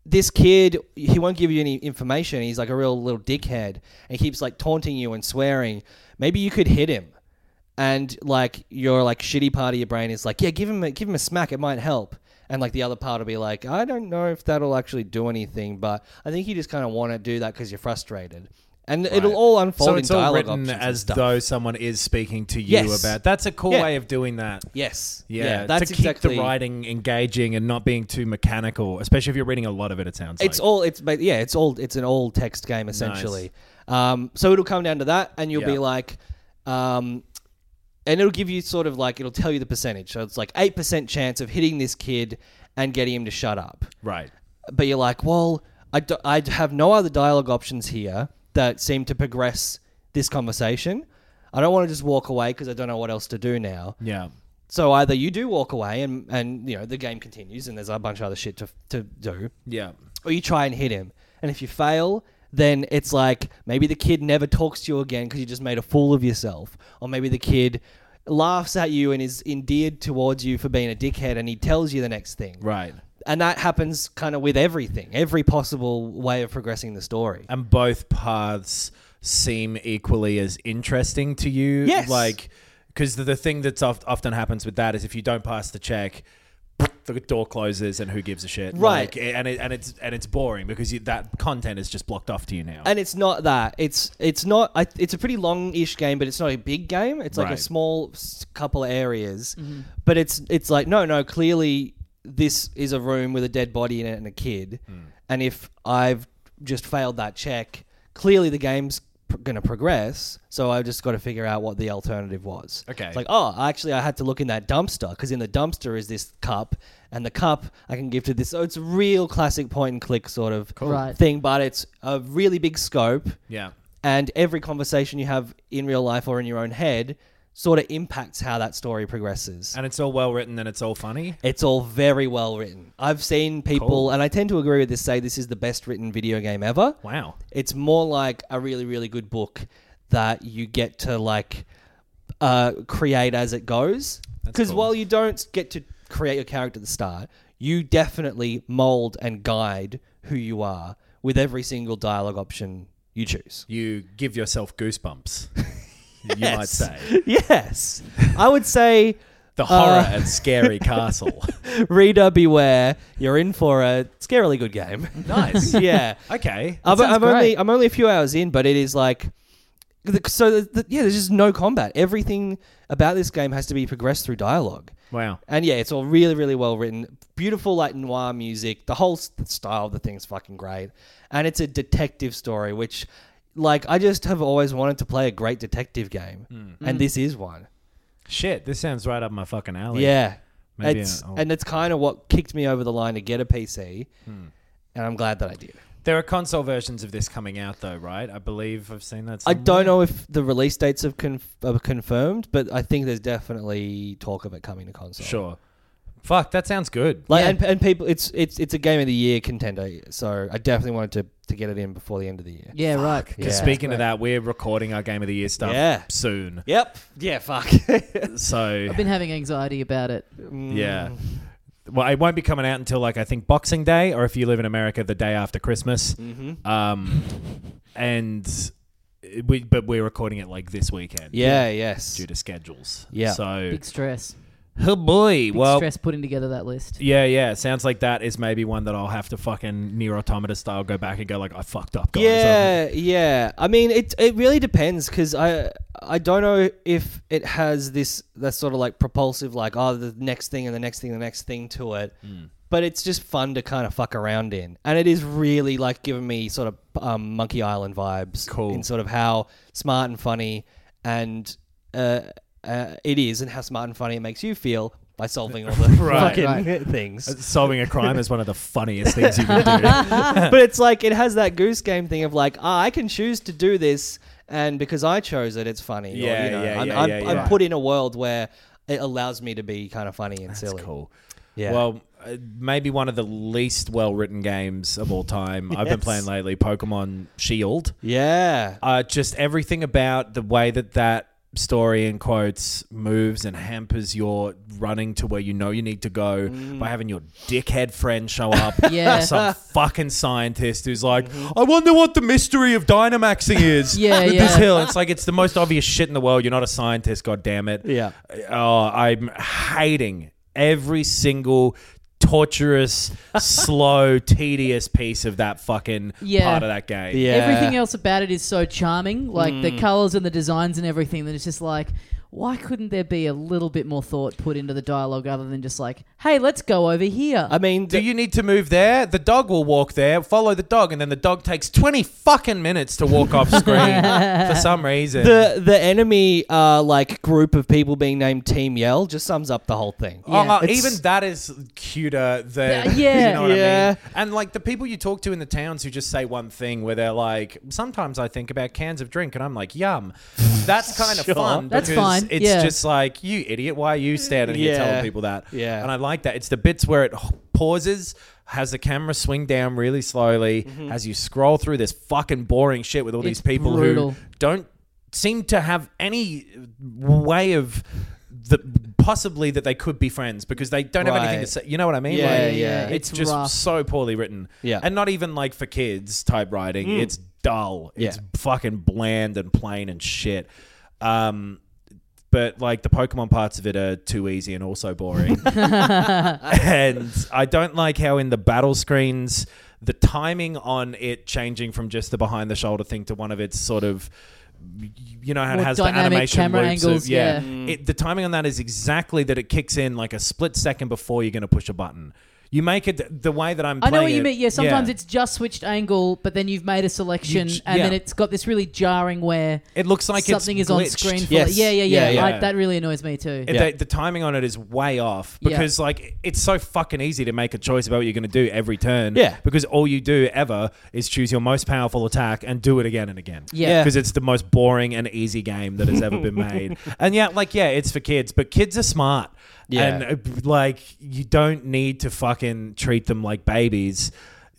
this kid, he won't give you any information. He's like a real little dickhead. And he keeps like taunting you and swearing. Maybe you could hit him. And like your like shitty part of your brain is like, yeah, give him a, give him a smack. It might help. And like the other part will be like, I don't know if that'll actually do anything, but I think you just kind of want to do that because you're frustrated. And Right. it'll all unfold So in it's all dialogue written options and as stuff. though someone is speaking to you Yes. about. That's a cool Yeah. way of doing that. Yes. Yeah, that's to keep exactly. the writing engaging and not being too mechanical, especially if you're reading a lot of it. It sounds It's like. all. It's ba- yeah. It's all. It's an all text game essentially. Um, so it'll come down to that, and you'll be Yeah. like, um, and it'll give you sort of like it'll tell you the percentage. So it's like eight percent chance of hitting this kid and getting him to shut up. right. But you're like, well, I, do, I have no other dialogue options here that seem to progress this conversation. I don't want to just walk away because I don't know what else to do now. Yeah. So either you do walk away and, and you know the game continues and there's a bunch of other shit to to do, Yeah. or you try and hit him. And if you fail, then it's like maybe the kid never talks to you again because you just made a fool of yourself. Or maybe the kid laughs at you and is endeared towards you for being a dickhead and he tells you the next thing. Right. And that happens kind of with everything, every possible way of progressing the story. And both paths seem equally as interesting to you. Yes. Like, because the, the thing that's oft, often happens with that is if you don't pass the check, the door closes and who gives a shit. Right. Like, and it, and it's and it's boring because you, that content is just blocked off to you now. And it's not that. It's it's not. I, it's a pretty long-ish game, but it's not a big game. It's like a Right. small s- couple of areas. But it's it's like no, no. Clearly, this is a room with a dead body in it and a kid. And if I've just failed that check, clearly the game's pr- going to progress. So I've just got to figure out what the alternative was. Okay. It's like, oh, actually, I had to look in that dumpster because in the dumpster is this cup, and the cup I can give to this. So it's a real classic point and click sort of Right. thing, but it's a really big scope. yeah. And every conversation you have in real life or in your own head sort of impacts how that story progresses. And it's all well written and it's all funny. It's all very well written. I've seen people, Cool. and I tend to agree with this, say this is the best written video game ever. Wow. It's more like a really, really good book that you get to like uh, create as it goes. That's Because cool. while you don't get to create your character at the start, you definitely mold and guide who you are with every single dialogue option you choose. You give yourself goosebumps. You might Yes. say. Yes. I would say, The horror Uh, at Scary Castle. reader beware, you're in for a scarily good game. Nice. Yeah. Okay. I'm, sounds I'm only great. I'm only a few hours in, but it is like so. The, the, yeah, there's just no combat. Everything about this game has to be progressed through dialogue. Wow. And yeah, it's all really, really well written. Beautiful, like noir music. The whole s- style of the thing's fucking great. And it's a detective story, which, like, I just have always wanted to play a great detective game, and this is one. Shit, this sounds right up my fucking alley. Yeah, Maybe it's I'll- and it's kind of what kicked me over the line to get a P C, and I'm glad that I did. There are console versions of this coming out, though, right? I believe I've seen that I somewhere. don't know if the release dates have conf- are confirmed, but I think there's definitely talk of it coming to console. Sure. Fuck, that sounds good. Like Yeah. and, and people, it's it's it's a game of the year contender, so I definitely wanted to, to get it in before the end of the year. Yeah, right. Because Yeah. speaking of that, we're recording our Game of the Year stuff Yeah. soon. Yep. Yeah. Fuck. So, I've been having anxiety about it. yeah. Well, it won't be coming out until, like, I think Boxing Day, or if you live in America, the day after Christmas. Mm-hmm. Um, and we, but we're recording it, like, this weekend. Yeah. Yes. Due to schedules. Yeah. So, Big stress. oh boy. Big well, stress putting together that list. yeah, yeah. It sounds like that is maybe one that I'll have to fucking Nier Automata style go back and go, like, I fucked up, guys. Yeah, yeah. I mean, it it really depends because I I don't know if it has this that sort of like propulsive like oh the next thing and the next thing and the next thing to it, but it's just fun to kind of fuck around in, and it is really like giving me sort of um, Monkey Island vibes. Cool. In sort of how smart and funny and uh, uh, it is, and how smart and funny it makes you feel by solving all the Right. fucking Right. things. Solving a crime is one of the funniest things you can do. But it's like it has that goose game thing of like, ah, I can choose to do this, and because I chose it, it's funny. Or, Yeah, you know, yeah, I'm, yeah, I'm, yeah, I'm yeah. put in a world where it allows me to be kind of funny and That's silly. cool. Yeah. Well, uh, maybe one of the least well-written games of all time. I've been Yes. playing lately, Pokemon Shield. Yeah. Uh, just everything about the way that that story in quotes moves and hampers your running to where you know you need to go Mm. by having your dickhead friend show up. Yeah. Some fucking scientist who's like, I wonder what the mystery of Dynamaxing is. Yeah, with yeah. this hill. It's like it's the most obvious shit in the world. You're not a scientist, god damn it. Yeah. Oh, I'm hating every single torturous, slow, tedious piece of that fucking Yeah. part of that game. Yeah. Everything else about it is so charming, like Mm. the colors and the designs and everything, that it's just like, why couldn't there be a little bit more thought put into the dialogue other than just like, hey, let's go over here? I mean, Do you need to move there? The dog will walk there. Follow the dog, and then the dog takes twenty fucking minutes to walk off screen for some reason. the the enemy uh, like group of people being named Team Yell just sums up the whole thing. Oh, Yeah. even It's- that is cuter than Uh, yeah. you know what I Yeah. mean. And like the people you talk to in the towns who just say one thing, where they're like, sometimes I think about cans of drink, and I'm like, yum. That's kind of Sure. fun. That's because fine, It's yeah. just like, you idiot. Why are you standing here Yeah. telling people that? Yeah. And I like that. It's the bits where it pauses, has the camera swing down really slowly, Mm-hmm. as you scroll through this fucking boring shit with all these It's people brutal. who don't seem to have any way of the possibly that they could be friends because they don't have anything to Right. say. You know what I mean? Yeah, Like, yeah. It's, It's just rough. so poorly written. Yeah. And not even like for kids type writing. It's dull. It's Yeah. fucking bland and plain and shit. Um, but like the Pokemon parts of it are too easy and also boring. And I don't like how in the battle screens, the timing on it changing from just the behind the shoulder thing to one of its sort of, you know how it More has the dynamic animation camera loops angles, of, yeah, yeah. It, the timing on that is exactly that it kicks in like a split second before you're going to push a button. You make it the way that I'm I playing know what you it- mean. Yeah, sometimes it's just switched angle, but then you've made a selection, You j- and yeah. then it's got this really jarring where It looks like something it's is on glitched. screen. For Yes. yeah, yeah, yeah. Yeah, I, yeah. that really annoys me too. It- Yeah. the, the timing on it is way off Yeah. because like it's so fucking easy to make a choice about what you're going to do every turn. Yeah. Because all you do ever is choose your most powerful attack and do it again and again. Yeah. Because it's the most boring and easy game that has ever been made. And yeah, like yeah, it's for kids, but kids are smart. Yeah. And uh, like you don't need to fucking treat them like babies.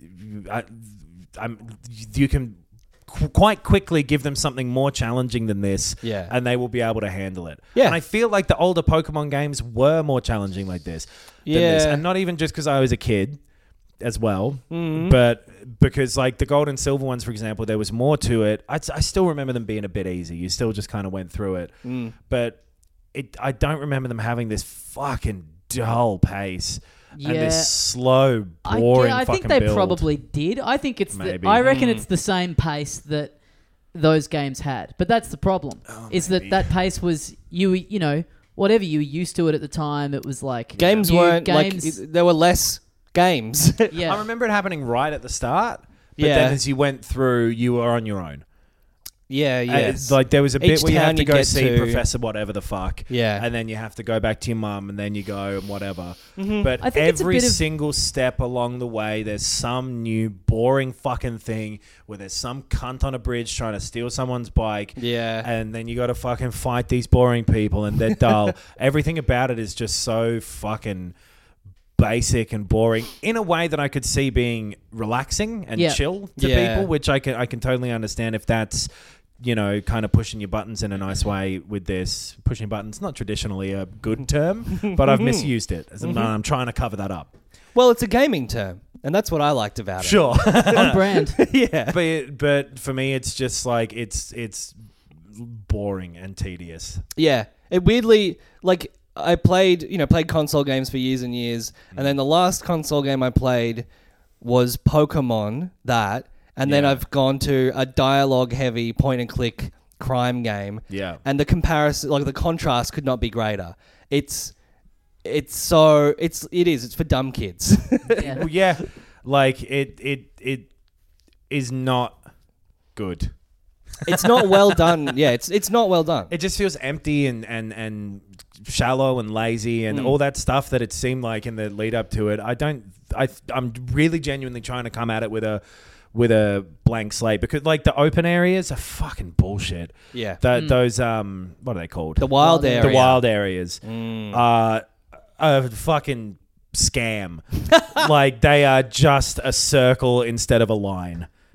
I, I'm, you can qu- quite quickly give them something more challenging than this, Yeah. and they will be able to handle it. Yeah. And I feel like the older Pokemon games were more challenging like this than this. Yeah. And not even just because I was a kid as well, Mm-hmm. but because like the gold and silver ones, for example, there was more to it. I, I still remember them being a bit easy. You still just kind of went through it. Mm. But it, I don't remember them having this fucking dull pace and Yeah. this slow, I, boring yeah, I think fucking they build. probably did. I think it's. The, Maybe. I reckon Mm. it's the same pace that those games had. But that's the problem. Oh, is maybe. that that pace was you you know whatever you were used to it at the time. It was like Games new weren't games, like there were less games. yeah. I remember it happening right at the start, but Yeah. then as you went through, you were on your own. yeah, Uh, yes. like there was a bit Each where you have town to you go get see to- Professor whatever the fuck. Yeah. And then you have to go back to your mum and then you go and whatever. But I think it's a every bit of- single step along the way, there's some new boring fucking thing where there's some cunt on a bridge trying to steal someone's bike. Yeah. And then you got to fucking fight these boring people and they're dull. Everything about it is just so fucking basic and boring in a way that I could see being relaxing and Yeah. chill to Yeah. people, which I can I can totally understand if that's, you know, kind of pushing your buttons in a nice way with this. Pushing buttons, not traditionally a good term, but I've misused it. As I'm, I'm trying to cover that up. Well, it's a gaming term, and that's what I liked about it. Sure. on brand. yeah. but but for me it's just like it's it's boring and tedious. Yeah. It weirdly, like, I played, you know, played console games for years and years, and then the last console game I played was Pokemon, that, and then Yeah. I've gone to a dialogue-heavy point-and-click crime game. Yeah. And the comparison, like, the contrast could not be greater. It's, it's so, it's, it is, it's for dumb kids. Yeah. Well, yeah, like it it it is not good. It's not well done. Yeah, it's it's not well done. It just feels empty and, and, and shallow and lazy and all that stuff that it seemed like in the lead up to it. I don't. I I'm really genuinely trying to come at it with a with a blank slate because like the open areas are fucking bullshit. Yeah. The, Those um what are they called? The wild Wild area. The wild areas are a fucking scam. Like they are just a circle instead of a line.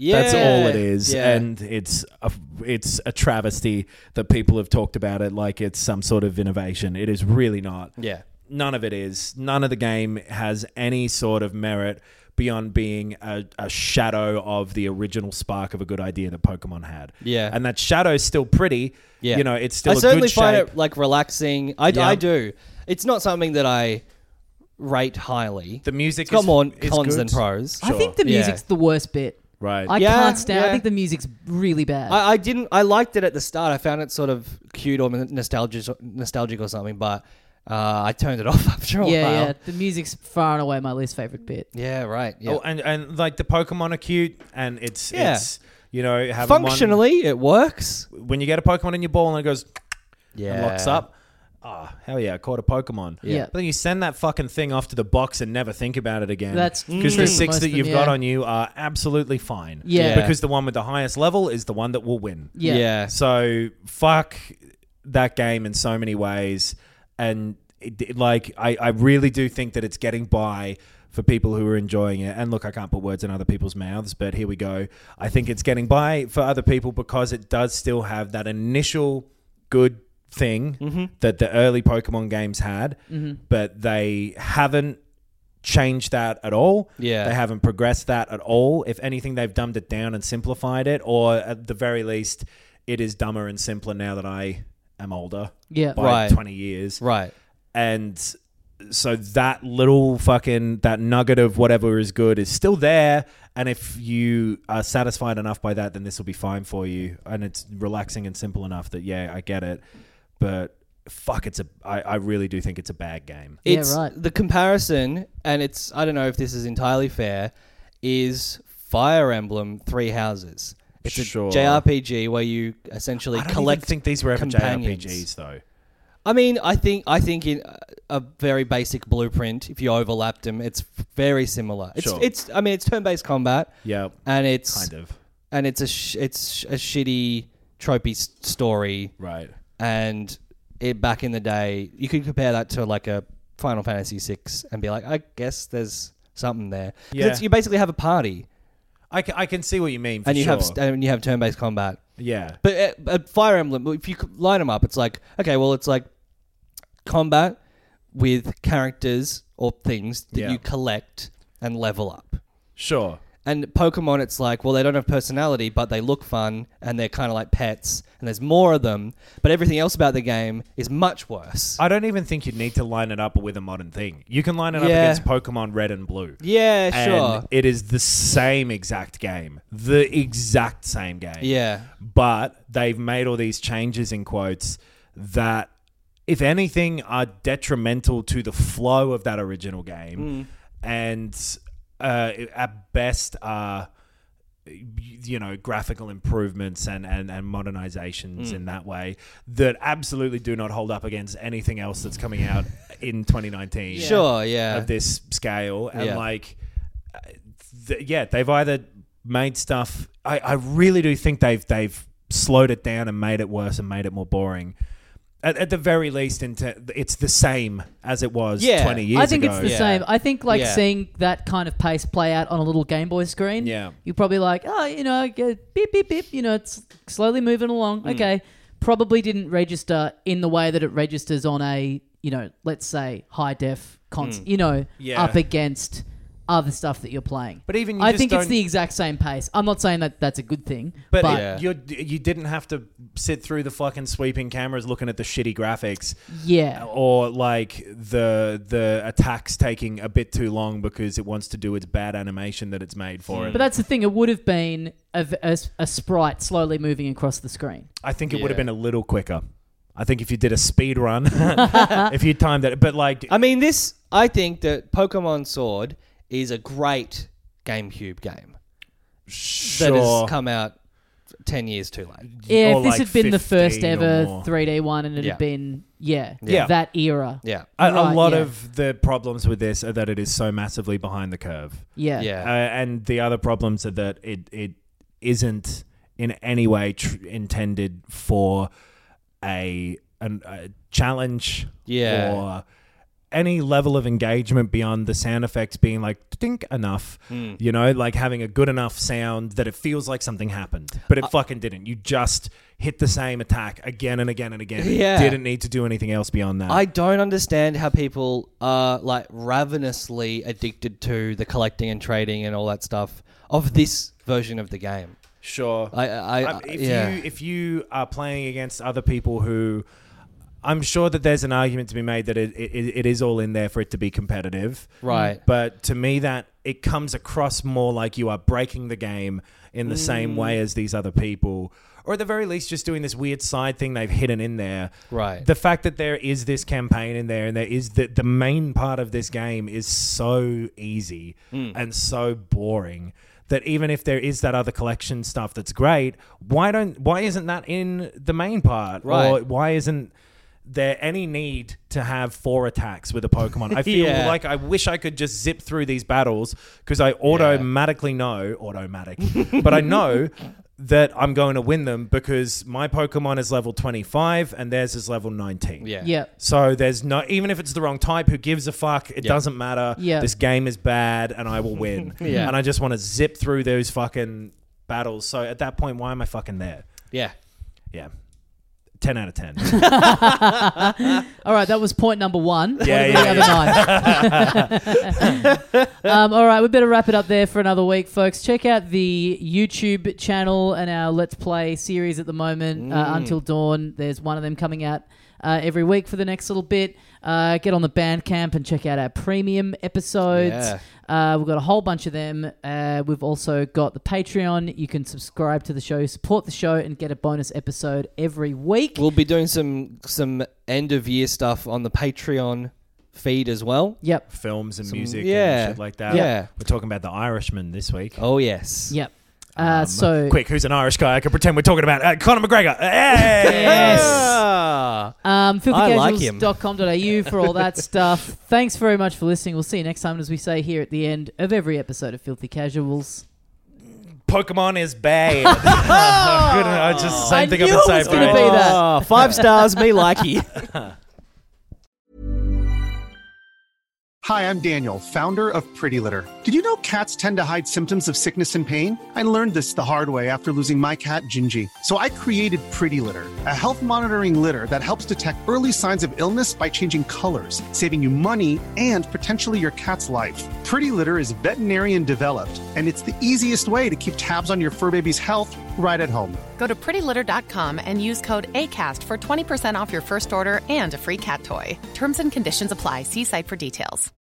That's Yeah. all it is, Yeah. and it's a, it's a travesty that people have talked about it like it's some sort of innovation. It is really not. Yeah. None of it is. None of the game has any sort of merit beyond being a, a shadow of the original spark of a good idea that Pokemon had. Yeah. And that shadow is still pretty. Yeah. You know, it's still I a certainly good find shape. it like relaxing. I, Yeah. I do. It's not something that I rate highly. The music It's got is- more is cons good. than pros. I think the Yeah. music's the worst bit. Right. I Yeah, can't stand. I yeah. think the music's really bad. I, I didn't. I liked it at the start. I found it sort of cute or nostalgic, nostalgic or something. But uh, I turned it off after a yeah, while. yeah. The music's far and away my least favorite bit. Yeah, right. Yeah. Oh, and, and like the Pokemon are cute, and it's Yeah. it's you know having Functionally, it works. one, when you get a Pokemon in your ball and it goes Yeah. and locks up. Oh, hell yeah, I caught a Pokemon. Yeah. But then you send that fucking thing off to the box and never think about it again. That's because true the for six most that of them, you've got yeah. on you are absolutely fine. Yeah. Because the one with the highest level is the one that will win. Yeah. Yeah. So fuck that game in so many ways, and it, it- like I, I really do think that it's getting by for people who are enjoying it. And look, I can't put words in other people's mouths, but here we go. I think it's getting by for other people because it does still have that initial good thing Mm-hmm. that the early Pokemon games had, but they haven't changed that at all. Yeah. They haven't progressed that at all. If anything, they've dumbed it down and simplified it, or at the very least, it is dumber and simpler now that I am older Yeah. by Right. twenty years. Right. And so that little fucking, that nugget of whatever is good is still there. And if you are satisfied enough by that, then this will be fine for you. And it's relaxing and simple enough that, yeah, I get it. But fuck, it's a, I, I really do think it's a bad game. Yeah, It's right. the comparison, and it's I don't know if this is entirely fair, is Fire Emblem Three Houses. It's Sure. a J R P G where you essentially I don't collect. even think these were ever companions. J R P Gs, though. I mean, I think I think in a very basic blueprint, if you overlapped them, it's very similar. It's Sure. it's I mean, it's turn-based combat, Yeah, and it's kind of. and it's a sh- it's a shitty tropey s- story. Right. And it back in the day, you could compare that to like a Final Fantasy six and be like, I guess there's something there. 'Cause Yeah. it's, you basically have a party I can, I can see what you mean, for and you sure. have st- and you have turn-based combat. yeah. But at, at Fire Emblem, if you could line them up, it's like, okay, well, it's like combat with characters or things that Yeah. you collect and level up. Sure. And Pokemon, it's like, well, they don't have personality, but they look fun, and they're kind of like pets, and there's more of them, but everything else about the game is much worse. I don't even think you need to line it up with a modern thing. You can line it up Yeah. against Pokemon Red and Blue. yeah, And sure. it is the same exact game. The exact same game. Yeah. But they've made all these changes, in quotes, that, if anything, are detrimental to the flow of that original game. And uh, at best are, you know, graphical improvements and, and, and modernizations in that way that absolutely do not hold up against anything else that's coming out in twenty nineteen. Sure, yeah. Of this scale. And Yeah. like, uh, th- yeah, they've either made stuff. I, I really do think they've they've slowed it down and made it worse and made it more boring. At, at the very least, into it's the same as it was Yeah. twenty years I think ago. it's the Yeah. same. I think like Yeah. seeing that kind of pace play out on a little Game Boy screen. Yeah. You're probably like, oh, you know, get beep beep beep. You know, it's slowly moving along. Mm. Okay, probably didn't register in the way that it registers on a, you know, let's say high def cons. You know, Mm. Yeah. up against other stuff that you're playing. But even you I just think it's don't- the exact same pace. I'm not saying that that's a good thing, But, but, Yeah. you you didn't have to sit through the fucking sweeping cameras looking at the shitty graphics, yeah. or like the the attacks taking a bit too long because it wants to do its bad animation that it's made for it. But that's the thing. It would have been a, a, a sprite slowly moving across the screen. I think it would have Yeah. been a little quicker. I think if you did a speed run, if you timed it, but like, I mean, this, I think that Pokemon Sword is a great GameCube game sure, that has come out ten years too late. Yeah, or if this like had been the first fifteen or ever more. three D one and it Yeah. had been, yeah, Yeah. that era. Yeah. A, a Right, lot yeah. of the problems with this are that it is so massively behind the curve. Yeah. Yeah. Uh, and the other problems are that it it isn't in any way tr- intended for a, an, a challenge Yeah. or any level of engagement beyond the sound effects being like dink enough, Mm. you know, like having a good enough sound that it feels like something happened, but it uh, fucking didn't. You just hit the same attack again and again and again. Yeah. Didn't need to do anything else beyond that. I don't understand how people are like ravenously addicted to the collecting and trading and all that stuff of this version of the game. Sure. I, I, Um, if yeah. you if you are playing against other people who, I'm sure that there's an argument to be made that it, it it is all in there for it to be competitive, Right. But to me, that it comes across more like you are breaking the game in the same way as these other people, or at the very least, just doing this weird side thing they've hidden in there. Right. The fact that there is this campaign in there, and there is the the main part of this game is so easy Mm. and so boring. That even if there is that other collection stuff that's great, why don't why isn't that in the main part? Right. Or why isn't there any need to have four attacks with a Pokemon? I feel Yeah. like I wish I could just zip through these battles because I automatically know, automatic, but I know that I'm going to win them because my Pokemon is level twenty-five and theirs is level nineteen. Yeah. Yeah. So there's no, even if it's the wrong type, who gives a fuck? It Yeah. doesn't matter. Yeah. This game is bad and I will win. Yeah. And I just want to zip through those fucking battles. So at that point, why am I fucking there? Yeah. Yeah. ten out of ten. All right, that was point number one. What Yeah, about yeah, the other nine? um, all right, we better wrap it up there for another week, folks. Check out the YouTube channel and our Let's Play series at the moment, uh, Until Dawn. There's one of them coming out uh, every week for the next little bit. Uh, get on the Bandcamp and check out our premium episodes. Yeah. Uh, we've got a whole bunch of them. Uh, we've also got the Patreon. You can subscribe to the show, support the show, and get a bonus episode every week. We'll be doing some some end of year stuff on the Patreon feed as well. Yep. Films and Some- music yeah. and shit like that. Yeah. We're talking about The Irishman this week. Oh yes. Yep. Uh, Um, so quick, who's an Irish guy? I can pretend we're talking about uh, Conor McGregor. Hey! Yes. Ah. Um, I like filthy him. casuals dot com dot a u for all that stuff. Thanks very much for listening. We'll see you next time, as we say here at the end of every episode of Filthy Casuals. Pokemon is bad. I just same I thing knew I've been it saying was for gonna ages. be that. Oh, five stars, me likey. Hi, I'm Daniel, founder of Pretty Litter. Did you know cats tend to hide symptoms of sickness and pain? I learned this the hard way after losing my cat, Gingy. So I created Pretty Litter, a health monitoring litter that helps detect early signs of illness by changing colors, saving you money and potentially your cat's life. Pretty Litter is veterinarian developed, and it's the easiest way to keep tabs on your fur baby's health right at home. Go to pretty litter dot com and use code ACAST for twenty percent off your first order and a free cat toy. Terms and conditions apply. See site for details.